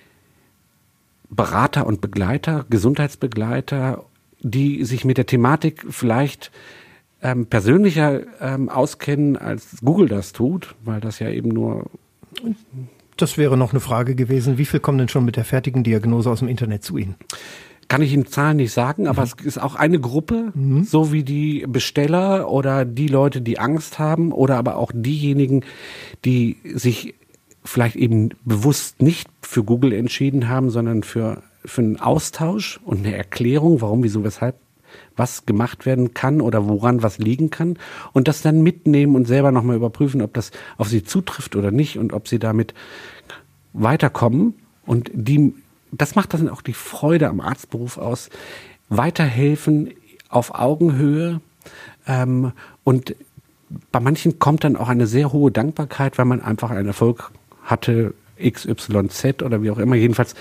Berater und Begleiter, Gesundheitsbegleiter, die sich mit der Thematik vielleicht ähm, persönlicher ähm, auskennen, als Google das tut, weil das ja eben nur... Das wäre noch eine Frage gewesen. Wie viel kommen denn schon mit der fertigen Diagnose aus dem Internet zu Ihnen? Kann ich Ihnen Zahlen nicht sagen, aber mhm. es ist auch eine Gruppe, mhm. so wie die Besteller oder die Leute, die Angst haben oder aber auch diejenigen, die sich vielleicht eben bewusst nicht für Google entschieden haben, sondern für, für einen Austausch und eine Erklärung, warum, wieso, weshalb was gemacht werden kann oder woran was liegen kann und das dann mitnehmen und selber nochmal überprüfen, ob das auf sie zutrifft oder nicht und ob sie damit weiterkommen. Und die, das macht dann auch die Freude am Arztberuf aus, weiterhelfen auf Augenhöhe ähm, und bei manchen kommt dann auch eine sehr hohe Dankbarkeit, weil man einfach einen Erfolg hatte, X Y Z oder wie auch immer, jedenfalls.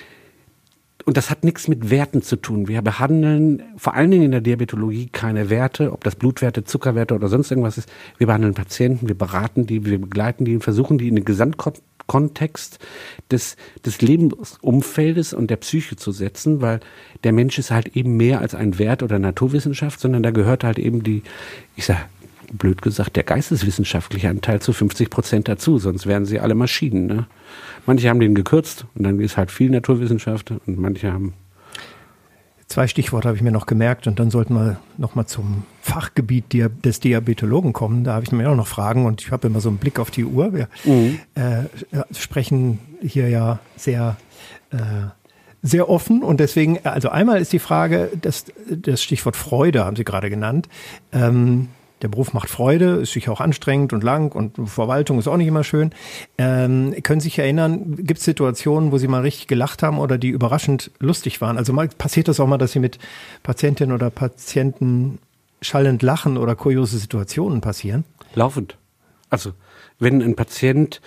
Und das hat nichts mit Werten zu tun. Wir behandeln vor allen Dingen in der Diabetologie keine Werte, ob das Blutwerte, Zuckerwerte oder sonst irgendwas ist. Wir behandeln Patienten, wir beraten die, wir begleiten die und versuchen die in den Gesamtkontext des, des Lebensumfeldes und der Psyche zu setzen, weil der Mensch ist halt eben mehr als ein Wert oder Naturwissenschaft, sondern da gehört halt eben die, ich sag blöd gesagt, der geisteswissenschaftliche Anteil zu fünfzig Prozent dazu, sonst wären sie alle Maschinen. Ne? Manche haben den gekürzt und dann ist halt viel Naturwissenschaft und manche haben... Zwei Stichworte habe ich mir noch gemerkt und dann sollten wir nochmal zum Fachgebiet des Diabetologen kommen. Da habe ich mir auch noch Fragen und ich habe immer so einen Blick auf die Uhr. Wir mhm. äh, sprechen hier ja sehr... Äh, sehr offen und deswegen, also einmal ist die Frage, das, das Stichwort Freude haben Sie gerade genannt. Ähm, Der Beruf macht Freude, ist sicher auch anstrengend und lang und Verwaltung ist auch nicht immer schön. Ähm, können Sie sich erinnern, gibt es Situationen, wo Sie mal richtig gelacht haben oder die überraschend lustig waren? Also mal, passiert das auch mal, dass Sie mit Patientinnen oder Patienten schallend lachen oder kuriose Situationen passieren? Laufend. Also wenn ein Patient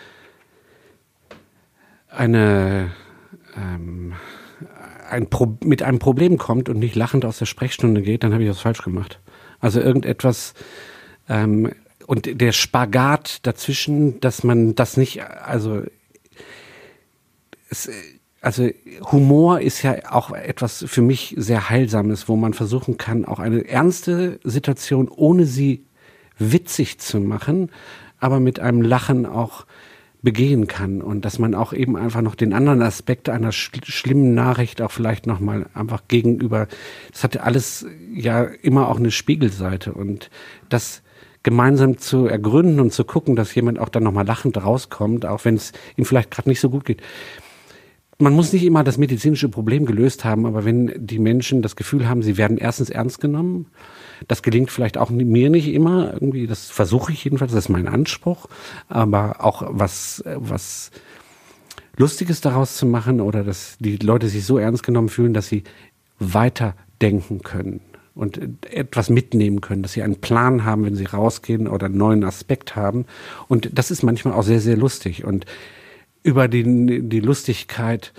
eine, ähm, ein Pro- mit einem Problem kommt und nicht lachend aus der Sprechstunde geht, dann habe ich was falsch gemacht. Also irgendetwas ähm, und der Spagat dazwischen, dass man das nicht, also es, also Humor ist ja auch etwas für mich sehr Heilsames, wo man versuchen kann, auch eine ernste Situation, ohne sie witzig zu machen, aber mit einem Lachen auch begehen kann und dass man auch eben einfach noch den anderen Aspekt einer sch- schlimmen Nachricht auch vielleicht nochmal einfach gegenüber, das hatte alles ja immer auch eine Spiegelseite und das gemeinsam zu ergründen und zu gucken, dass jemand auch dann nochmal lachend rauskommt, auch wenn es ihm vielleicht gerade nicht so gut geht. Man muss nicht immer das medizinische Problem gelöst haben, aber wenn die Menschen das Gefühl haben, sie werden erstens ernst genommen, das gelingt vielleicht auch mir nicht immer, irgendwie, das versuche ich jedenfalls, das ist mein Anspruch, aber auch was, was Lustiges daraus zu machen oder dass die Leute sich so ernst genommen fühlen, dass sie weiterdenken können und etwas mitnehmen können, dass sie einen Plan haben, wenn sie rausgehen oder einen neuen Aspekt haben und das ist manchmal auch sehr, sehr lustig und über die, die Lustigkeit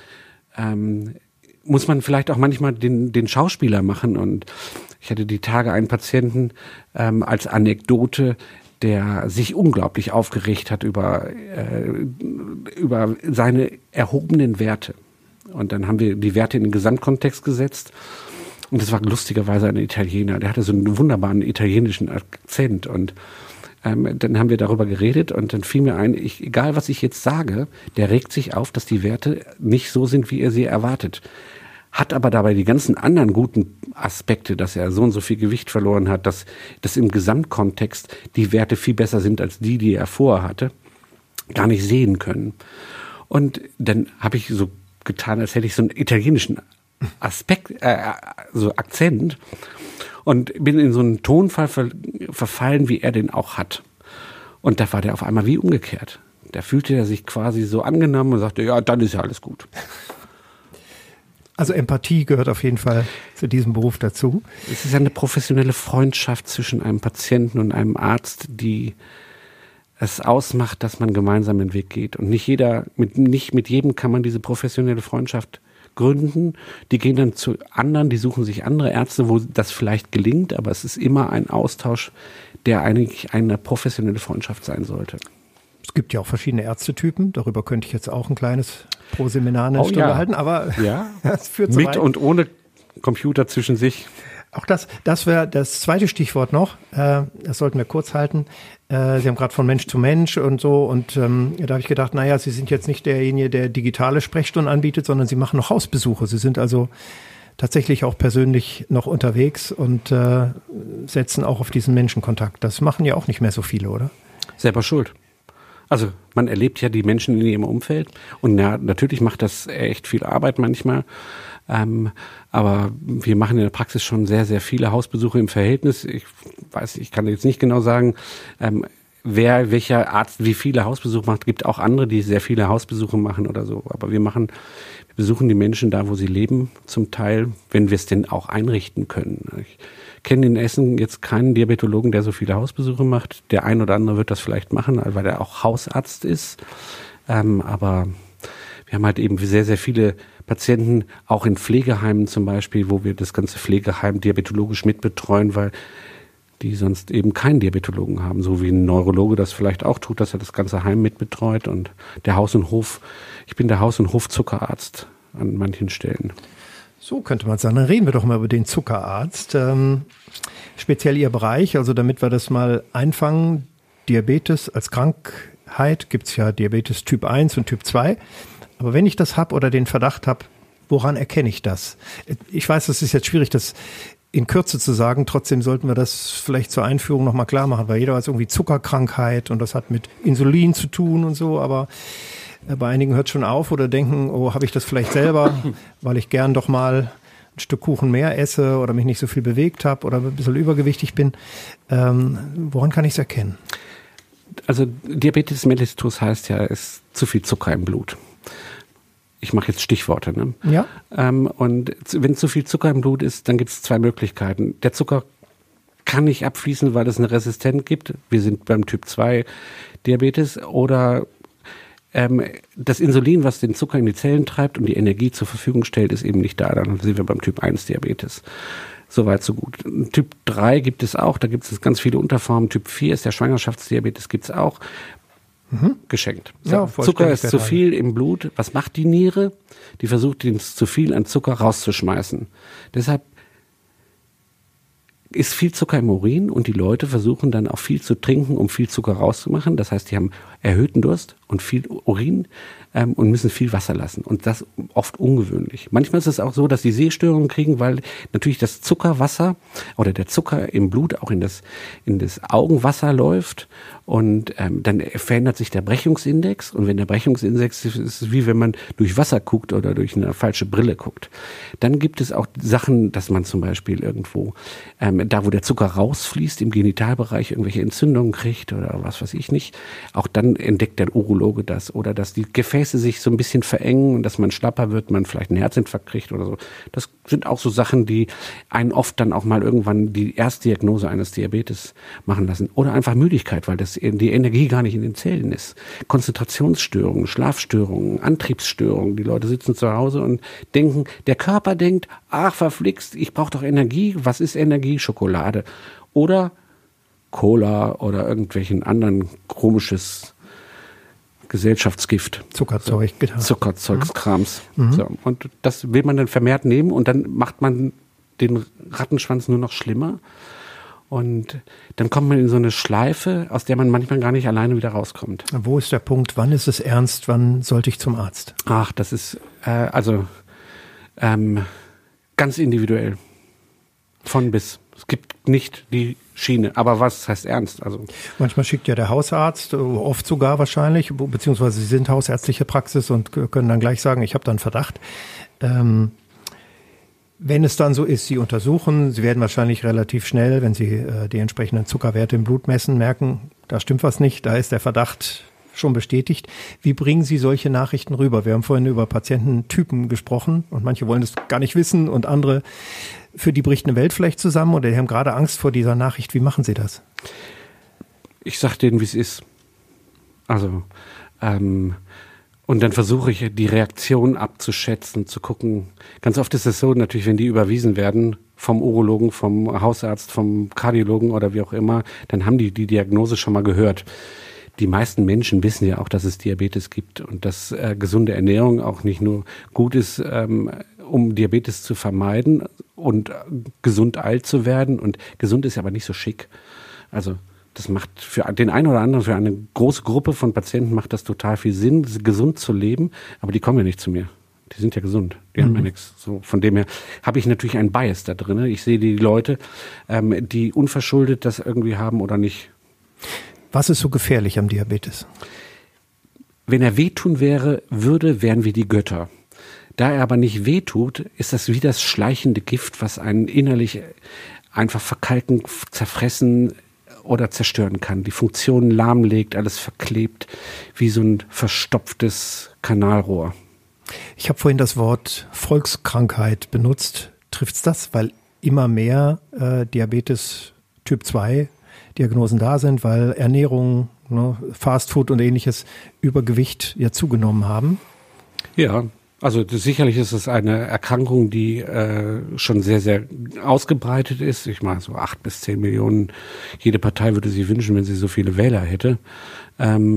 ähm, muss man vielleicht auch manchmal den, den Schauspieler machen und ich hatte die Tage einen Patienten ähm, als Anekdote, der sich unglaublich aufgeregt hat über, äh, über seine erhobenen Werte. Und dann haben wir die Werte in den Gesamtkontext gesetzt. Und das war lustigerweise ein Italiener. Der hatte so einen wunderbaren italienischen Akzent. Und ähm, dann haben wir darüber geredet und dann fiel mir ein, ich, egal was ich jetzt sage, der regt sich auf, dass die Werte nicht so sind, wie er sie erwartet. Hat aber dabei die ganzen anderen guten Aspekte, dass er so und so viel Gewicht verloren hat, dass, dass im Gesamtkontext die Werte viel besser sind als die, die er vorher hatte, gar nicht sehen können. Und dann habe ich so getan, als hätte ich so einen italienischen Aspekt, äh, so Akzent und bin in so einen Tonfall ver, verfallen, wie er den auch hat. Und da war der auf einmal wie umgekehrt. Da fühlte er sich quasi so angenommen und sagte, ja, dann ist ja alles gut. Also Empathie gehört auf jeden Fall zu diesem Beruf dazu. Es ist eine professionelle Freundschaft zwischen einem Patienten und einem Arzt, die es ausmacht, dass man gemeinsam den Weg geht. Und nicht jeder, mit, nicht mit jedem kann man diese professionelle Freundschaft gründen. Die gehen dann zu anderen, die suchen sich andere Ärzte, wo das vielleicht gelingt, aber es ist immer ein Austausch, der eigentlich eine professionelle Freundschaft sein sollte. Es gibt ja auch verschiedene Ärztetypen, darüber könnte ich jetzt auch ein kleines Pro-Seminar eine oh, Stunde ja. halten, aber ja. das führt so mit weit. Und ohne Computer zwischen sich. Auch das, das wäre das zweite Stichwort noch, äh, das sollten wir kurz halten. Äh, Sie haben gerade von Mensch zu Mensch und so und ähm, da habe ich gedacht, naja, Sie sind jetzt nicht derjenige, der digitale Sprechstunden anbietet, sondern Sie machen noch Hausbesuche. Sie sind also tatsächlich auch persönlich noch unterwegs und äh, setzen auch auf diesen Menschenkontakt. Das machen ja auch nicht mehr so viele, oder? Selber schuld. Also man erlebt ja die Menschen in ihrem Umfeld und ja, natürlich macht das echt viel Arbeit manchmal. Ähm, aber wir machen in der Praxis schon sehr, sehr viele Hausbesuche im Verhältnis. Ich weiß, ich kann jetzt nicht genau sagen, ähm, wer, welcher Arzt wie viele Hausbesuche macht. Es gibt auch andere, die sehr viele Hausbesuche machen oder so. Aber wir machen, wir besuchen die Menschen da, wo sie leben, zum Teil, wenn wir es denn auch einrichten können. Ich kenne in Essen jetzt keinen Diabetologen, der so viele Hausbesuche macht. Der ein oder andere wird das vielleicht machen, weil er auch Hausarzt ist. Ähm, aber wir haben halt eben sehr, sehr viele Patienten, auch in Pflegeheimen zum Beispiel, wo wir das ganze Pflegeheim diabetologisch mitbetreuen, weil die sonst eben keinen Diabetologen haben, so wie ein Neurologe das vielleicht auch tut, dass er das ganze Heim mitbetreut und der Haus- und Hof, ich bin der Haus- und Hof-Zuckerarzt an manchen Stellen. So könnte man sagen, dann reden wir doch mal über den Zuckerarzt, ähm, speziell Ihr Bereich, also damit wir das mal einfangen, Diabetes als Krankheit, gibt es ja Diabetes Typ eins und Typ zwei. Aber wenn ich das habe oder den Verdacht habe, woran erkenne ich das? Ich weiß, das ist jetzt schwierig, das in Kürze zu sagen. Trotzdem sollten wir das vielleicht zur Einführung nochmal klar machen, weil jeder weiß irgendwie Zuckerkrankheit und das hat mit Insulin zu tun und so. Aber bei einigen hört es schon auf oder denken, oh, habe ich das vielleicht selber, weil ich gern doch mal ein Stück Kuchen mehr esse oder mich nicht so viel bewegt habe oder ein bisschen übergewichtig bin. Ähm, woran kann ich es erkennen? Also Diabetes mellitus heißt ja, es ist zu viel Zucker im Blut. Ich mache jetzt Stichworte. Ne? Ja. Ähm, und wenn zu viel Zucker im Blut ist, dann gibt es zwei Möglichkeiten. Der Zucker kann nicht abfließen, weil es eine Resistenz gibt. Wir sind beim Typ zwei Diabetes. Oder ähm, das Insulin, was den Zucker in die Zellen treibt und die Energie zur Verfügung stellt, ist eben nicht da. Dann sind wir beim Typ eins Diabetes. Soweit, so gut. Typ drei gibt es auch. Da gibt es ganz viele Unterformen. Typ vier ist der Schwangerschaftsdiabetes, gibt es auch. Mhm. Geschenkt. So, ja, Zucker ist zu viel im Blut. Was macht die Niere? Die versucht, den zu viel an Zucker rauszuschmeißen. Deshalb ist viel Zucker im Urin und die Leute versuchen dann auch viel zu trinken, um viel Zucker rauszumachen. Das heißt, die haben erhöhten Durst und viel Urin ähm, und müssen viel Wasser lassen. Und das oft ungewöhnlich. Manchmal ist es auch so, dass die Sehstörungen kriegen, weil natürlich das Zuckerwasser oder der Zucker im Blut auch in das, in das Augenwasser läuft. Und ähm, dann verändert sich der Brechungsindex. Und wenn der Brechungsindex ist, ist es wie wenn man durch Wasser guckt oder durch eine falsche Brille guckt. Dann gibt es auch Sachen, dass man zum Beispiel irgendwo, ähm, da wo der Zucker rausfließt, im Genitalbereich irgendwelche Entzündungen kriegt oder was weiß ich nicht. Auch dann entdeckt der Urologe das. Oder dass die Gefäße sich so ein bisschen verengen und dass man schlapper wird, man vielleicht einen Herzinfarkt kriegt oder so. Das sind auch so Sachen, die einen oft dann auch mal irgendwann die Erstdiagnose eines Diabetes machen lassen. Oder einfach Müdigkeit, weil das die Energie gar nicht in den Zellen ist. Konzentrationsstörungen, Schlafstörungen, Antriebsstörungen. Die Leute sitzen zu Hause und denken, der Körper denkt, ach verflixt, ich brauche doch Energie. Was ist Energie? Schokolade. Oder Cola oder irgendwelchen anderen komisches Gesellschaftsgift. Zuckerzeug, so, genau. Zuckerzeugkrams. Mhm. So, und das will man dann vermehrt nehmen und dann macht man den Rattenschwanz nur noch schlimmer. Und dann kommt man in so eine Schleife, aus der man manchmal gar nicht alleine wieder rauskommt. Wo ist der Punkt? Wann ist es ernst? Wann sollte ich zum Arzt? Ach, das ist äh, also ähm, ganz individuell. Von bis. Es gibt nicht die Schiene. Aber was heißt ernst? Also manchmal schickt ja der Hausarzt, oft sogar wahrscheinlich, beziehungsweise Sie sind hausärztliche Praxis und können dann gleich sagen, ich habe da einen Verdacht. Ähm, Wenn es dann so ist, Sie untersuchen, Sie werden wahrscheinlich relativ schnell, wenn Sie äh, die entsprechenden Zuckerwerte im Blut messen, merken, da stimmt was nicht, da ist der Verdacht schon bestätigt. Wie bringen Sie solche Nachrichten rüber? Wir haben vorhin über Patiententypen gesprochen und manche wollen das gar nicht wissen und andere, für die bricht eine Welt vielleicht zusammen oder die haben gerade Angst vor dieser Nachricht. Wie machen Sie das? Ich sage denen, wie es ist. Also, ähm, und dann versuche ich, die Reaktion abzuschätzen, zu gucken. Ganz oft ist es so, natürlich, wenn die überwiesen werden vom Urologen, vom Hausarzt, vom Kardiologen oder wie auch immer, dann haben die die Diagnose schon mal gehört. Die meisten Menschen wissen ja auch, dass es Diabetes gibt und dass äh, gesunde Ernährung auch nicht nur gut ist, ähm, um Diabetes zu vermeiden und äh, gesund alt zu werden. Und gesund ist aber nicht so schick. Also das macht für den einen oder anderen, für eine große Gruppe von Patienten macht das total viel Sinn, gesund zu leben, aber die kommen ja nicht zu mir. Die sind ja gesund, die mhm. haben ja nichts. So, von dem her habe ich natürlich einen Bias da drin. Ich sehe die Leute, ähm, die unverschuldet das irgendwie haben oder nicht. Was ist so gefährlich am Diabetes? Wenn er wehtun wäre, würde, wären wir die Götter. Da er aber nicht wehtut, ist das wie das schleichende Gift, was einen innerlich einfach verkalken, zerfressen oder zerstören kann. Die Funktionen lahmlegt, alles verklebt, wie so ein verstopftes Kanalrohr. Ich habe vorhin das Wort Volkskrankheit benutzt. Trifft's das? Weil immer mehr äh, Diabetes Typ zwei Diagnosen da sind, weil Ernährung, ne, Fastfood und ähnliches, Übergewicht ja zugenommen haben? Ja, also das, sicherlich ist es eine Erkrankung, die äh, schon sehr, sehr ausgebreitet ist. Ich meine, so acht bis zehn Millionen. Jede Partei würde sich wünschen, wenn sie so viele Wähler hätte. Ähm,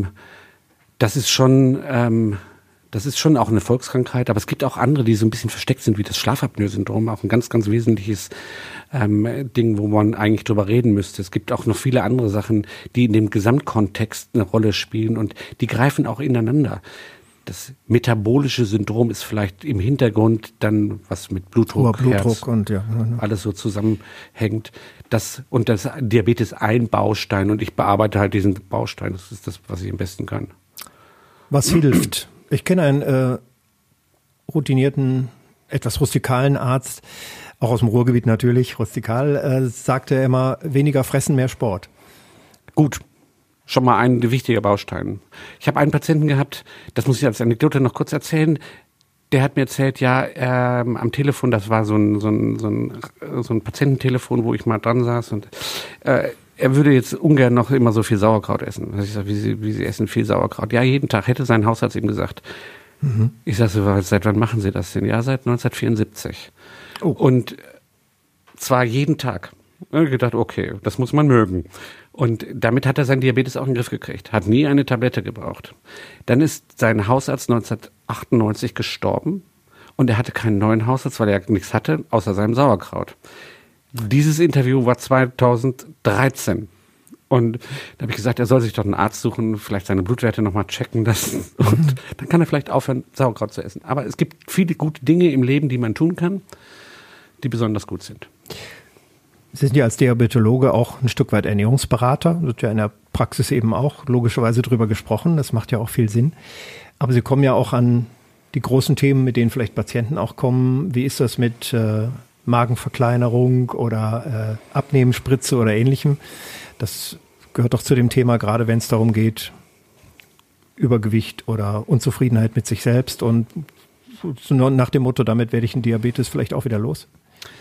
das ist schon... Ähm, Das ist schon auch eine Volkskrankheit, aber es gibt auch andere, die so ein bisschen versteckt sind, wie das Schlafapnoe-Syndrom, auch ein ganz, ganz wesentliches ähm, Ding, wo man eigentlich drüber reden müsste. Es gibt auch noch viele andere Sachen, die in dem Gesamtkontext eine Rolle spielen und die greifen auch ineinander. Das metabolische Syndrom ist vielleicht im Hintergrund dann, was mit Blutdruck, Hoher Blutdruck Herz, und ja, alles so zusammenhängt. Das, und das Diabetes ein Baustein und ich bearbeite halt diesen Baustein. Das ist das, was ich am besten kann. Was hilft? Ich kenne einen äh, routinierten, etwas rustikalen Arzt, auch aus dem Ruhrgebiet natürlich, rustikal, äh, sagte er immer, weniger fressen, mehr Sport. Gut, schon mal ein wichtiger Baustein. Ich habe einen Patienten gehabt, das muss ich als Anekdote noch kurz erzählen, der hat mir erzählt, ja, ähm, am Telefon, das war so ein, so ein, so ein, so ein Patiententelefon, wo ich mal dran saß und äh, er würde jetzt ungern noch immer so viel Sauerkraut essen. Also ich sage, wie Sie, wie Sie essen viel Sauerkraut? Ja, jeden Tag, hätte sein Hausarzt ihm gesagt. Mhm. Ich sage so, seit wann machen Sie das denn? Ja, seit neunzehnhundertvierundsiebzig. Oh. Und zwar jeden Tag. Ich habe gedacht, okay, das muss man mögen. Und damit hat er seinen Diabetes auch in den Griff gekriegt. Hat nie eine Tablette gebraucht. Dann ist sein Hausarzt neunzehnhundertachtundneunzig gestorben und er hatte keinen neuen Hausarzt, weil er nichts hatte, außer seinem Sauerkraut. Dieses Interview war zweitausenddreizehn. Und da habe ich gesagt, er soll sich doch einen Arzt suchen, vielleicht seine Blutwerte nochmal checken lassen. Und dann kann er vielleicht aufhören, Sauerkraut zu essen. Aber es gibt viele gute Dinge im Leben, die man tun kann, die besonders gut sind. Sie sind ja als Diabetologe auch ein Stück weit Ernährungsberater. Das wird ja in der Praxis eben auch logischerweise drüber gesprochen. Das macht ja auch viel Sinn. Aber Sie kommen ja auch an die großen Themen, mit denen vielleicht Patienten auch kommen. Wie ist das mit äh, Magenverkleinerung oder äh, Abnehmspritze oder ähnlichem? Das gehört doch zu dem Thema, gerade wenn es darum geht, Übergewicht oder Unzufriedenheit mit sich selbst und so nach dem Motto, damit werde ich einen Diabetes vielleicht auch wieder los.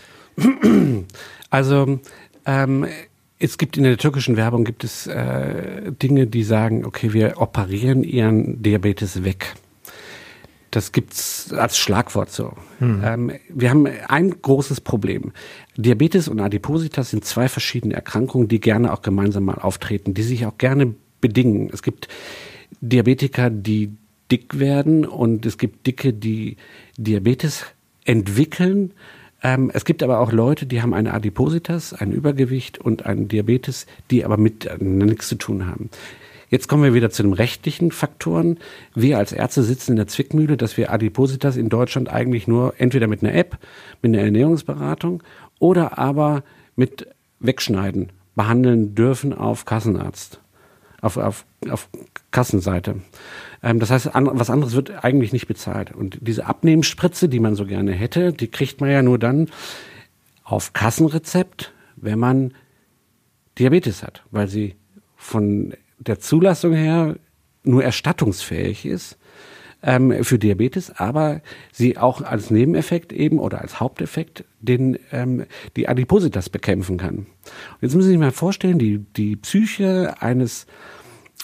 Also ähm, es gibt in der türkischen Werbung gibt es äh, Dinge, die sagen, okay, wir operieren ihren Diabetes weg. Das gibt's als Schlagwort so. Hm. Ähm, wir haben ein großes Problem. Diabetes und Adipositas sind zwei verschiedene Erkrankungen, die gerne auch gemeinsam mal auftreten, die sich auch gerne bedingen. Es gibt Diabetiker, die dick werden und es gibt Dicke, die Diabetes entwickeln. Ähm, es gibt aber auch Leute, die haben eine Adipositas, ein Übergewicht und einen Diabetes, die aber miteinander nichts zu tun haben. Jetzt kommen wir wieder zu den rechtlichen Faktoren. Wir als Ärzte sitzen in der Zwickmühle, dass wir Adipositas in Deutschland eigentlich nur entweder mit einer App, mit einer Ernährungsberatung oder aber mit Wegschneiden behandeln dürfen auf Kassenarzt, auf, auf, auf Kassenseite. Ähm, das heißt, an, was anderes wird eigentlich nicht bezahlt. Und diese Abnehmspritze, die man so gerne hätte, die kriegt man ja nur dann auf Kassenrezept, wenn man Diabetes hat, weil sie von der Zulassung her nur erstattungsfähig ist ähm, für Diabetes, aber sie auch als Nebeneffekt eben oder als Haupteffekt den ähm, die Adipositas bekämpfen kann. Und jetzt müssen Sie sich mal vorstellen, die die Psyche eines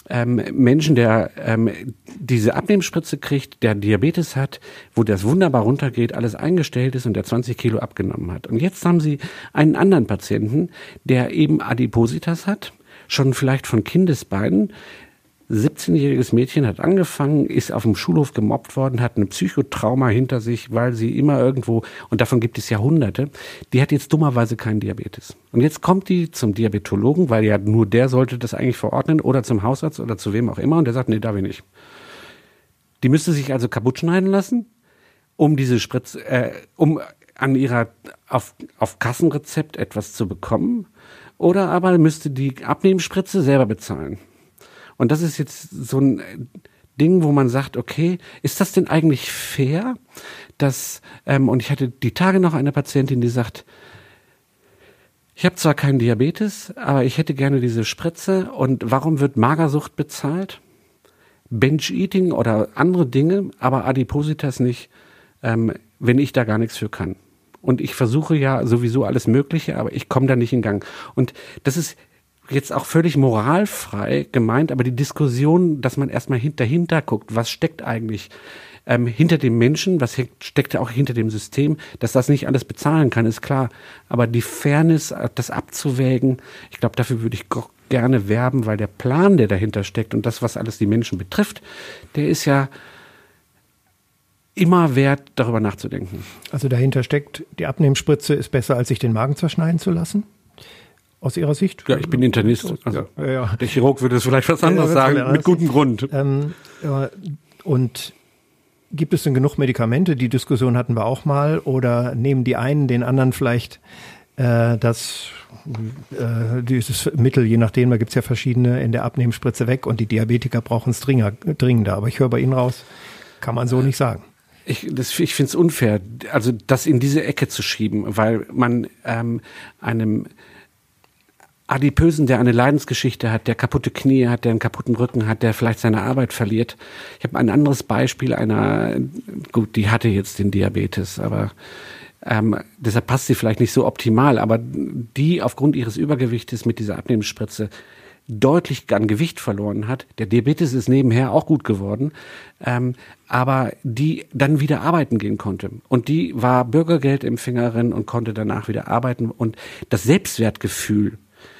ähm, Menschen, der ähm, diese Abnehmspritze kriegt, der Diabetes hat, wo das wunderbar runtergeht, alles eingestellt ist und der zwanzig Kilo abgenommen hat. Und jetzt haben sie einen anderen Patienten, der eben Adipositas hat, schon vielleicht von Kindesbeinen. siebzehnjähriges Mädchen hat angefangen, ist auf dem Schulhof gemobbt worden, hat ein Psychotrauma hinter sich, weil sie immer irgendwo, und davon gibt es Jahrhunderte, die hat jetzt dummerweise keinen Diabetes. Und jetzt kommt die zum Diabetologen, weil ja nur der sollte das eigentlich verordnen, oder zum Hausarzt oder zu wem auch immer, und der sagt, nee, darf ich nicht. Die müsste sich also kaputt schneiden lassen, um diese Spritze, äh, um an ihrer, auf, auf Kassenrezept etwas zu bekommen, oder aber müsste die Abnehmspritze selber bezahlen. Und das ist jetzt so ein Ding, wo man sagt, okay, ist das denn eigentlich fair, dass, ähm, und ich hatte die Tage noch eine Patientin, die sagt, ich habe zwar keinen Diabetes, aber ich hätte gerne diese Spritze, und warum wird Magersucht bezahlt? Binge-Eating oder andere Dinge, aber Adipositas nicht, ähm, wenn ich da gar nichts für kann. Und ich versuche ja sowieso alles Mögliche, aber ich komme da nicht in Gang. Und das ist jetzt auch völlig moralfrei gemeint, aber die Diskussion, dass man erstmal dahinter guckt, was steckt eigentlich ähm, hinter dem Menschen, was steckt auch hinter dem System, dass das nicht alles bezahlen kann, ist klar. Aber die Fairness, das abzuwägen, ich glaube, dafür würde ich gerne werben, weil der Plan, der dahinter steckt und das, was alles die Menschen betrifft, der ist ja immer wert, darüber nachzudenken. Also dahinter steckt, die Abnehmspritze ist besser, als sich den Magen zerschneiden zu lassen? Aus Ihrer Sicht? Ja, ich bin Internist. Also ja, ja. Der Chirurg würde es vielleicht was anderes ja, sagen, mit gutem Grund. Ähm, ja, und gibt es denn genug Medikamente? Die Diskussion hatten wir auch mal. Oder nehmen die einen den anderen vielleicht äh, das, äh, dieses Mittel, je nachdem, da gibt es ja verschiedene, in der Abnehmspritze weg und die Diabetiker brauchen es dringender. Aber ich höre bei Ihnen raus, kann man so nicht sagen. Ich, das, ich finde es unfair, also das in diese Ecke zu schieben, weil man ähm, einem Adipösen, der eine Leidensgeschichte hat, der kaputte Knie hat, der einen kaputten Rücken hat, der vielleicht seine Arbeit verliert. Ich habe ein anderes Beispiel einer, gut, die hatte jetzt den Diabetes, aber ähm, deshalb passt sie vielleicht nicht so optimal, aber die aufgrund ihres Übergewichtes mit dieser Abnehmspritze deutlich an Gewicht verloren hat. Der Diabetes ist nebenher auch gut geworden, ähm, aber die dann wieder arbeiten gehen konnte. Und die war Bürgergeldempfängerin und konnte danach wieder arbeiten. Und das Selbstwertgefühl,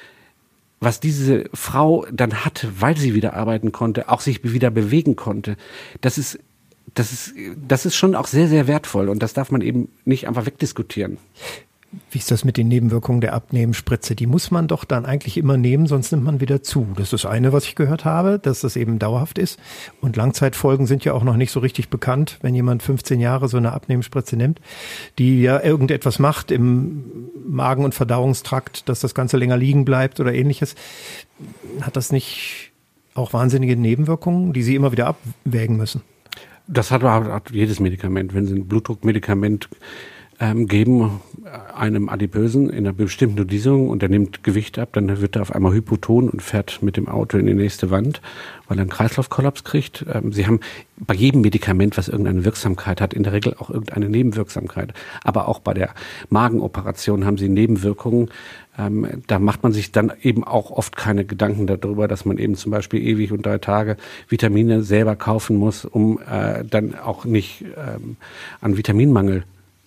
was diese Frau dann hatte, weil sie wieder arbeiten konnte, auch sich wieder bewegen konnte, das ist, das ist, das ist schon auch sehr, sehr wertvoll. Und das darf man eben nicht einfach wegdiskutieren. Wie ist das mit den Nebenwirkungen der Abnehmspritze? Die muss man doch dann eigentlich immer nehmen, sonst nimmt man wieder zu. Das ist das eine, was ich gehört habe, dass das eben dauerhaft ist. Und Langzeitfolgen sind ja auch noch nicht so richtig bekannt, wenn jemand fünfzehn Jahre so eine Abnehmspritze nimmt, die ja irgendetwas macht im Magen- und Verdauungstrakt, dass das Ganze länger liegen bleibt oder ähnliches. Hat das nicht auch wahnsinnige Nebenwirkungen, die Sie immer wieder abwägen müssen? Das hat, hat jedes Medikament. Wenn Sie ein Blutdruckmedikament Ähm, geben einem Adipösen in einer bestimmten Dosierung und der nimmt Gewicht ab, dann wird er auf einmal hypoton und fährt mit dem Auto in die nächste Wand, weil er einen Kreislaufkollaps kriegt. Ähm, sie haben bei jedem Medikament, was irgendeine Wirksamkeit hat, in der Regel auch irgendeine Nebenwirksamkeit. Aber auch bei der Magenoperation haben sie Nebenwirkungen. Ähm, da macht man sich dann eben auch oft keine Gedanken darüber, dass man eben zum Beispiel ewig und drei Tage Vitamine selber kaufen muss, um äh, dann auch nicht ähm, an Vitaminmangel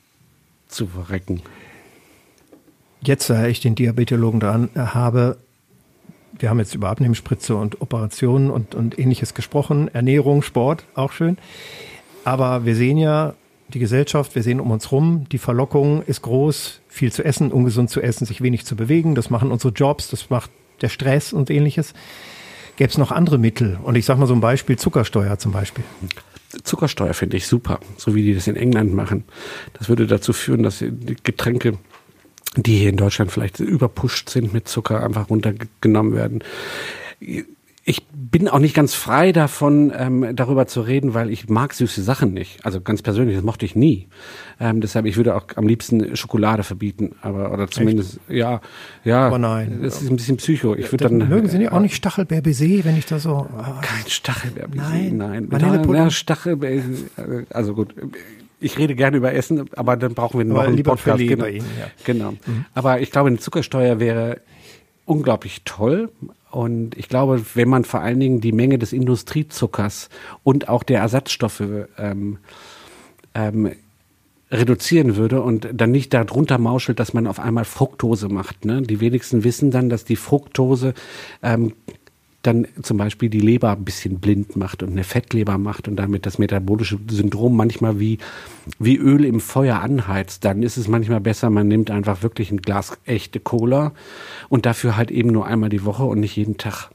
zu verrecken. Jetzt, da ich den Diabetologen dran habe, wir haben jetzt über Abnehmspritze und Operationen und, und Ähnliches gesprochen, Ernährung, Sport, auch schön. Aber wir sehen ja die Gesellschaft, wir sehen um uns rum, die Verlockung ist groß, viel zu essen, ungesund zu essen, sich wenig zu bewegen. Das machen unsere Jobs, das macht der Stress und Ähnliches. Gäbe es noch andere Mittel? Und ich sage mal so ein Beispiel, Zuckersteuer zum Beispiel. Zuckersteuer finde ich super, so wie die das in England machen. Das würde dazu führen, dass die Getränke, die hier in Deutschland vielleicht überpusht sind mit Zucker, einfach runtergenommen werden. Ich bin auch nicht ganz frei davon, ähm, darüber zu reden, weil ich mag süße Sachen nicht. Also ganz persönlich, das mochte ich nie. Ähm, deshalb, ich würde auch am liebsten Schokolade verbieten, aber oder zumindest, Echt? ja, ja. Aber nein. Das ist ein bisschen Psycho. Ich würde dann. Mögen Sie nicht, auch nicht Stachelbeerbaiser, wenn ich da so. Ah, kein Stachelbeerbaiser, nein. nein. Vanillepudding. Stachelbeerbaiser, also gut. Ich rede gerne über Essen, aber dann brauchen wir noch einen Podcast. Genau. Ihnen, ja. genau. Mhm. Aber ich glaube, eine Zuckersteuer wäre unglaublich toll. und ich glaube, wenn man vor allen Dingen die Menge des Industriezuckers und auch der Ersatzstoffe ähm, ähm, reduzieren würde und dann nicht darunter mauschelt, dass man auf einmal Fructose macht. Ne? Die wenigsten wissen dann, dass die Fructose ähm, dann zum Beispiel die Leber ein bisschen blind macht und eine Fettleber macht und damit das metabolische Syndrom manchmal wie, wie Öl im Feuer anheizt. Dann ist es manchmal besser, man nimmt einfach wirklich ein Glas echte Cola und dafür halt eben nur einmal die Woche und nicht jeden Tag.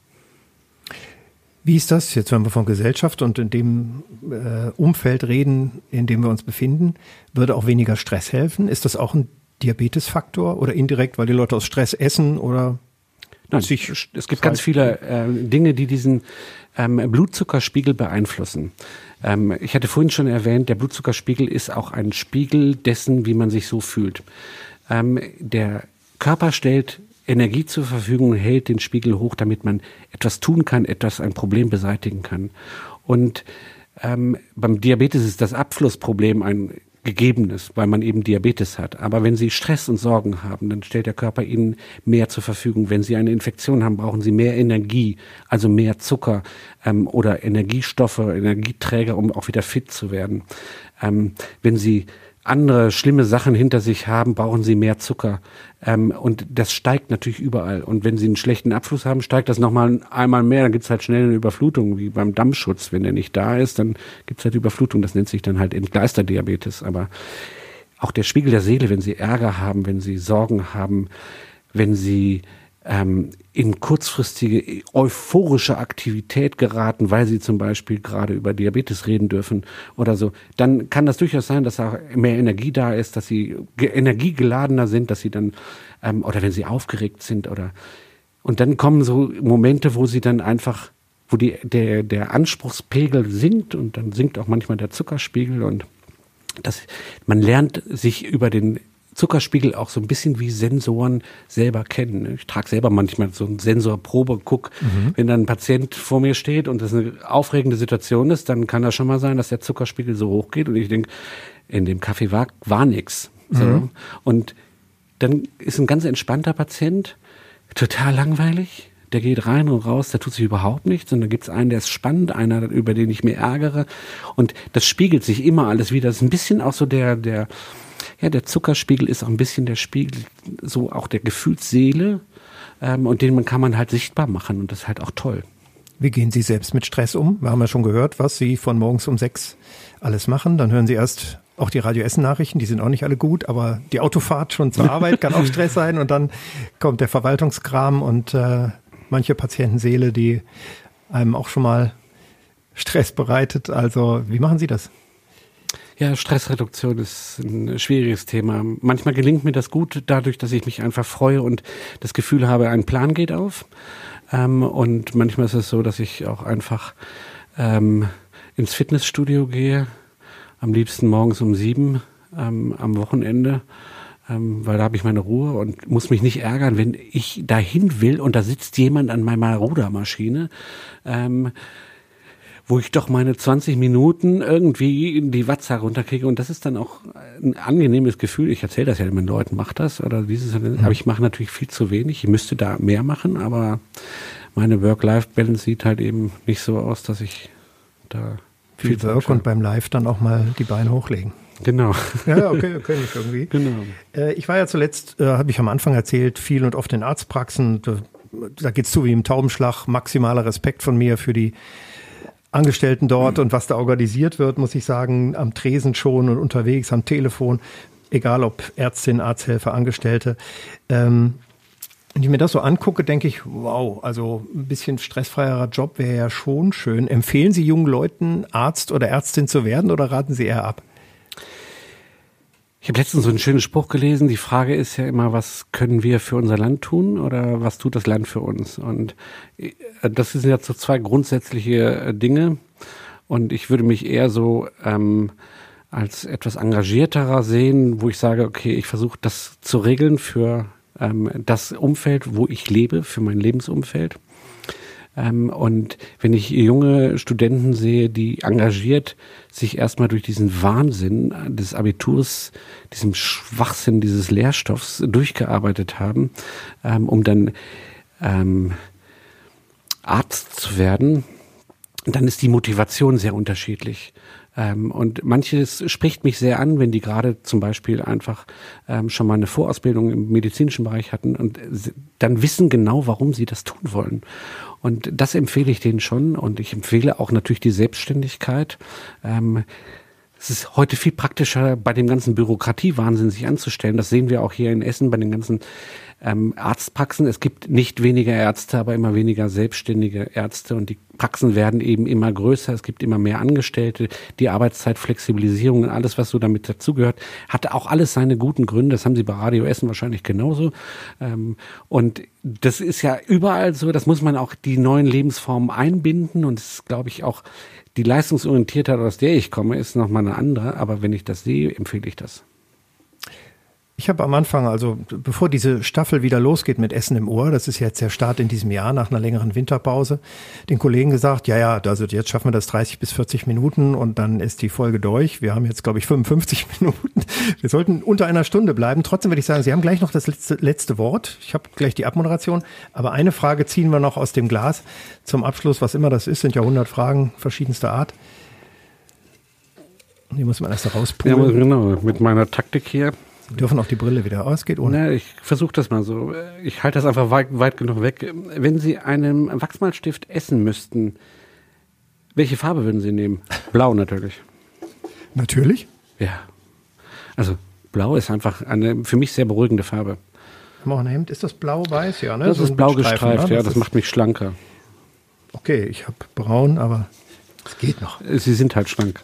Wie ist das? Jetzt, wenn wir von Gesellschaft und in dem äh, Umfeld reden, in dem wir uns befinden, würde auch weniger Stress helfen? Ist das auch ein Diabetesfaktor oder indirekt, weil die Leute aus Stress essen oder Nein, sich es gibt ganz viele äh, Dinge, die diesen ähm, Blutzuckerspiegel beeinflussen. Ähm, ich hatte vorhin schon erwähnt, der Blutzuckerspiegel ist auch ein Spiegel dessen, wie man sich so fühlt. Ähm, der Körper stellt Energie zur Verfügung und hält den Spiegel hoch, damit man etwas tun kann, etwas, ein Problem beseitigen kann. Und ähm, beim Diabetes ist das Abflussproblem ein gegebenes, weil man eben Diabetes hat. Aber wenn Sie Stress und Sorgen haben, dann stellt der Körper Ihnen mehr zur Verfügung. Wenn Sie eine Infektion haben, brauchen Sie mehr Energie, also mehr Zucker ähm, oder Energiestoffe, Energieträger, um auch wieder fit zu werden. Ähm, wenn Sie andere schlimme Sachen hinter sich haben, brauchen sie mehr Zucker. Ähm, und das steigt natürlich überall. Und wenn sie einen schlechten Abfluss haben, steigt das nochmal einmal mehr. Dann gibt's halt schnell eine Überflutung, wie beim Dammschutz. Wenn der nicht da ist, dann gibt's halt Überflutung. Das nennt sich dann halt Entgleisterdiabetes. Aber auch der Spiegel der Seele, wenn sie Ärger haben, wenn sie Sorgen haben, wenn sie ähm, in kurzfristige euphorische Aktivität geraten, weil sie zum Beispiel gerade über Diabetes reden dürfen oder so, dann kann das durchaus sein, dass auch mehr Energie da ist, dass sie ge- energiegeladener sind, dass sie dann, ähm, oder wenn sie aufgeregt sind oder, und dann kommen so Momente, wo sie dann einfach, wo die, der, der Anspruchspegel sinkt und dann sinkt auch manchmal der Zuckerspiegel und das, man lernt sich über den Zuckerspiegel auch so ein bisschen wie Sensoren selber kennen. Ich trage selber manchmal so eine Sensorprobe, guck, mhm. wenn dann ein Patient vor mir steht und das eine aufregende Situation ist, dann kann das schon mal sein, dass der Zuckerspiegel so hoch geht und ich denke, in dem Kaffee war, war nix. So. Mhm. Und dann ist ein ganz entspannter Patient, total langweilig, der geht rein und raus, der tut sich überhaupt nichts und dann gibt's einen, der ist spannend, einer, über den ich mich ärgere und das spiegelt sich immer alles wieder. Das ist ein bisschen auch so der, der Ja, der Zuckerspiegel ist auch ein bisschen der Spiegel, so auch der Gefühlsseele ähm, und den kann man halt sichtbar machen und das ist halt auch toll. Wie gehen Sie selbst mit Stress um? Wir haben ja schon gehört, was Sie von morgens um sechs alles machen. Dann hören Sie erst auch die Radio Essen Nachrichten, die sind auch nicht alle gut, aber die Autofahrt schon zur Arbeit kann auch Stress sein und dann kommt der Verwaltungskram und äh, manche Patientenseele, die einem auch schon mal Stress bereitet. Also wie machen Sie das? Ja, Stressreduktion ist ein schwieriges Thema. Manchmal gelingt mir das gut dadurch, dass ich mich einfach freue und das Gefühl habe, ein Plan geht auf. Ähm, und manchmal ist es so, dass ich auch einfach ähm, ins Fitnessstudio gehe, am liebsten morgens um sieben ähm, am Wochenende, ähm, weil da habe ich meine Ruhe und muss mich nicht ärgern, wenn ich dahin will und da sitzt jemand an meiner Rudermaschine, ähm, wo ich doch meine zwanzig Minuten irgendwie in die Watts herunterkriege und das ist dann auch ein angenehmes Gefühl. Ich erzähle das ja immer den Leuten, macht das oder dieses, mhm. aber ich mache natürlich viel zu wenig. Ich müsste da mehr machen, aber meine Work-Life-Balance sieht halt eben nicht so aus, dass ich da viel, viel Work und beim Live dann auch mal die Beine hochlegen. Genau. Ja, okay, okay, nicht irgendwie. Genau. Äh, ich war ja zuletzt, äh, habe ich am Anfang erzählt, viel und oft in Arztpraxen. Da, da geht's zu wie im Taubenschlag. Maximaler Respekt von mir für die Angestellten dort und was da organisiert wird, muss ich sagen, am Tresen schon und unterwegs, am Telefon, egal ob Ärztin, Arzthelfer, Angestellte. Ähm, wenn ich mir das so angucke, denke ich, wow, also ein bisschen stressfreierer Job wäre ja schon schön. Empfehlen Sie jungen Leuten, Arzt oder Ärztin zu werden oder raten Sie eher ab? Ich habe letztens so einen schönen Spruch gelesen. Die Frage ist ja immer, was können wir für unser Land tun oder was tut das Land für uns? Und das sind ja so zwei grundsätzliche Dinge. Und ich würde mich eher so ähm, als etwas engagierterer sehen, wo ich sage, okay, ich versuche das zu regeln für ähm, das Umfeld, wo ich lebe, für mein Lebensumfeld. Ähm, und wenn ich junge Studenten sehe, die engagiert sich erstmal durch diesen Wahnsinn des Abiturs, diesem Schwachsinn dieses Lehrstoffs durchgearbeitet haben, ähm, um dann ähm, Arzt zu werden, dann ist die Motivation sehr unterschiedlich. Ähm, und manches spricht mich sehr an, wenn die gerade zum Beispiel einfach ähm, schon mal eine Vorausbildung im medizinischen Bereich hatten und dann wissen genau, warum sie das tun wollen. Und das empfehle ich denen schon. Und ich empfehle auch natürlich die Selbstständigkeit. Ähm, Es ist heute viel praktischer, bei dem ganzen Bürokratiewahnsinn sich anzustellen. Das sehen wir auch hier in Essen bei den ganzen ähm, Arztpraxen. Es gibt nicht weniger Ärzte, aber immer weniger selbstständige Ärzte. Und die Praxen werden eben immer größer. Es gibt immer mehr Angestellte. Die Arbeitszeitflexibilisierung und alles, was so damit dazugehört, hat auch alles seine guten Gründe. Das haben Sie bei Radio Essen wahrscheinlich genauso. Ähm, und das ist ja überall so. Das muss man auch die neuen Lebensformen einbinden. Und das ist, glaube ich, auch die Leistungsorientiertheit, aus der ich komme, ist nochmal eine andere, aber wenn ich das sehe, empfehle ich das. Ich habe am Anfang, also bevor diese Staffel wieder losgeht mit Essen im Ohr, das ist jetzt der Start in diesem Jahr nach einer längeren Winterpause, den Kollegen gesagt, ja, ja, also jetzt schaffen wir das dreißig bis vierzig Minuten und dann ist die Folge durch. Wir haben jetzt, glaube ich, fünfundfünfzig Minuten. Wir sollten unter einer Stunde bleiben. Trotzdem würde ich sagen, Sie haben gleich noch das letzte, letzte Wort. Ich habe gleich die Abmoderation. Aber eine Frage ziehen wir noch aus dem Glas zum Abschluss. Was immer das ist, sind ja hundert Fragen verschiedenster Art. Die muss man erst rauspulen. Ja, genau, mit meiner Taktik hier. Sie dürfen auch die Brille wieder aus, geht ohne. Na, ich versuche das mal so. Ich halte das einfach weit, weit genug weg. Wenn Sie einen Wachsmalstift essen müssten, welche Farbe würden Sie nehmen? Blau natürlich. Natürlich? Ja. Also blau ist einfach eine für mich sehr beruhigende Farbe. Haben wir auch ein Hemd. Ist das blau-weiß? Ja, ne? Das so ist blau Streifen, gestreift, ne? ja. Das, Das ist, macht mich schlanker. okay, ich habe braun, aber es geht noch. Sie sind halt schlank.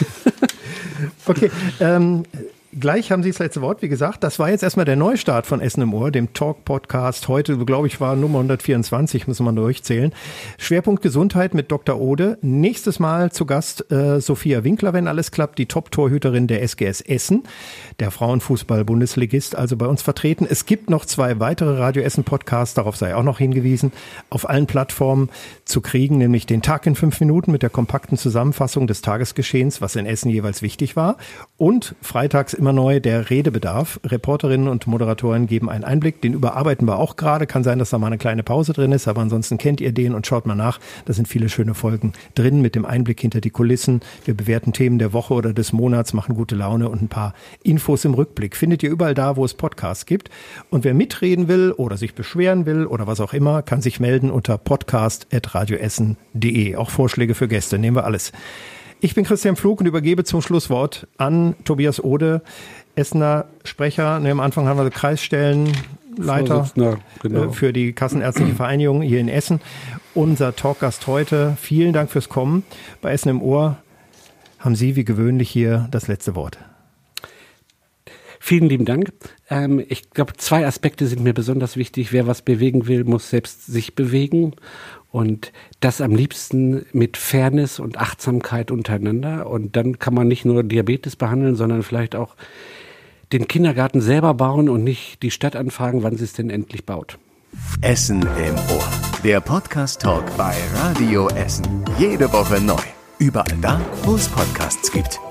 Okay, ähm, gleich haben Sie das letzte Wort, wie gesagt. Das war jetzt erstmal der Neustart von Essen im Ohr, dem Talk-Podcast. Heute, glaube ich, war Nummer hundertvierundzwanzig, müssen wir durchzählen. Schwerpunkt Gesundheit mit Doktor Ode. Nächstes Mal zu Gast äh, Sophia Winkler, wenn alles klappt, die Top-Torhüterin der S G S Essen, der Frauenfußball-Bundesligist, also bei uns vertreten. Es gibt noch zwei weitere Radio Essen-Podcasts, darauf sei auch noch hingewiesen, auf allen Plattformen zu kriegen, nämlich den Tag in fünf Minuten mit der kompakten Zusammenfassung des Tagesgeschehens, was in Essen jeweils wichtig war, und freitags immer neu der Redebedarf. Reporterinnen und Moderatoren geben einen Einblick, den überarbeiten wir auch gerade. Kann sein, dass da mal eine kleine Pause drin ist, aber ansonsten kennt ihr den und schaut mal nach. Da sind viele schöne Folgen drin mit dem Einblick hinter die Kulissen. Wir bewerten Themen der Woche oder des Monats, machen gute Laune und ein paar Infos im Rückblick. Findet ihr überall da, wo es Podcasts gibt. Und wer mitreden will oder sich beschweren will oder was auch immer, kann sich melden unter podcast at radioessen punkt de. Auch Vorschläge für Gäste, nehmen wir alles. Ich bin Christian Pflug und übergebe zum Schlusswort an Tobias Ode, Essener Sprecher. Ne, am Anfang haben wir Kreisstellenleiter genau. äh, für die Kassenärztliche Vereinigung hier in Essen. Unser Talkgast heute. Vielen Dank fürs Kommen. Bei Essen im Ohr haben Sie wie gewöhnlich hier das letzte Wort. Vielen lieben Dank. Ähm, ich glaube, zwei Aspekte sind mir besonders wichtig. Wer was bewegen will, muss selbst sich bewegen. Und das am liebsten mit Fairness und Achtsamkeit untereinander. Und dann kann man nicht nur Diabetes behandeln, sondern vielleicht auch den Kindergarten selber bauen und nicht die Stadt anfragen, wann sie es denn endlich baut. Essen im Ohr. Der Podcast-Talk bei Radio Essen. Jede Woche neu. Überall da, wo es Podcasts gibt.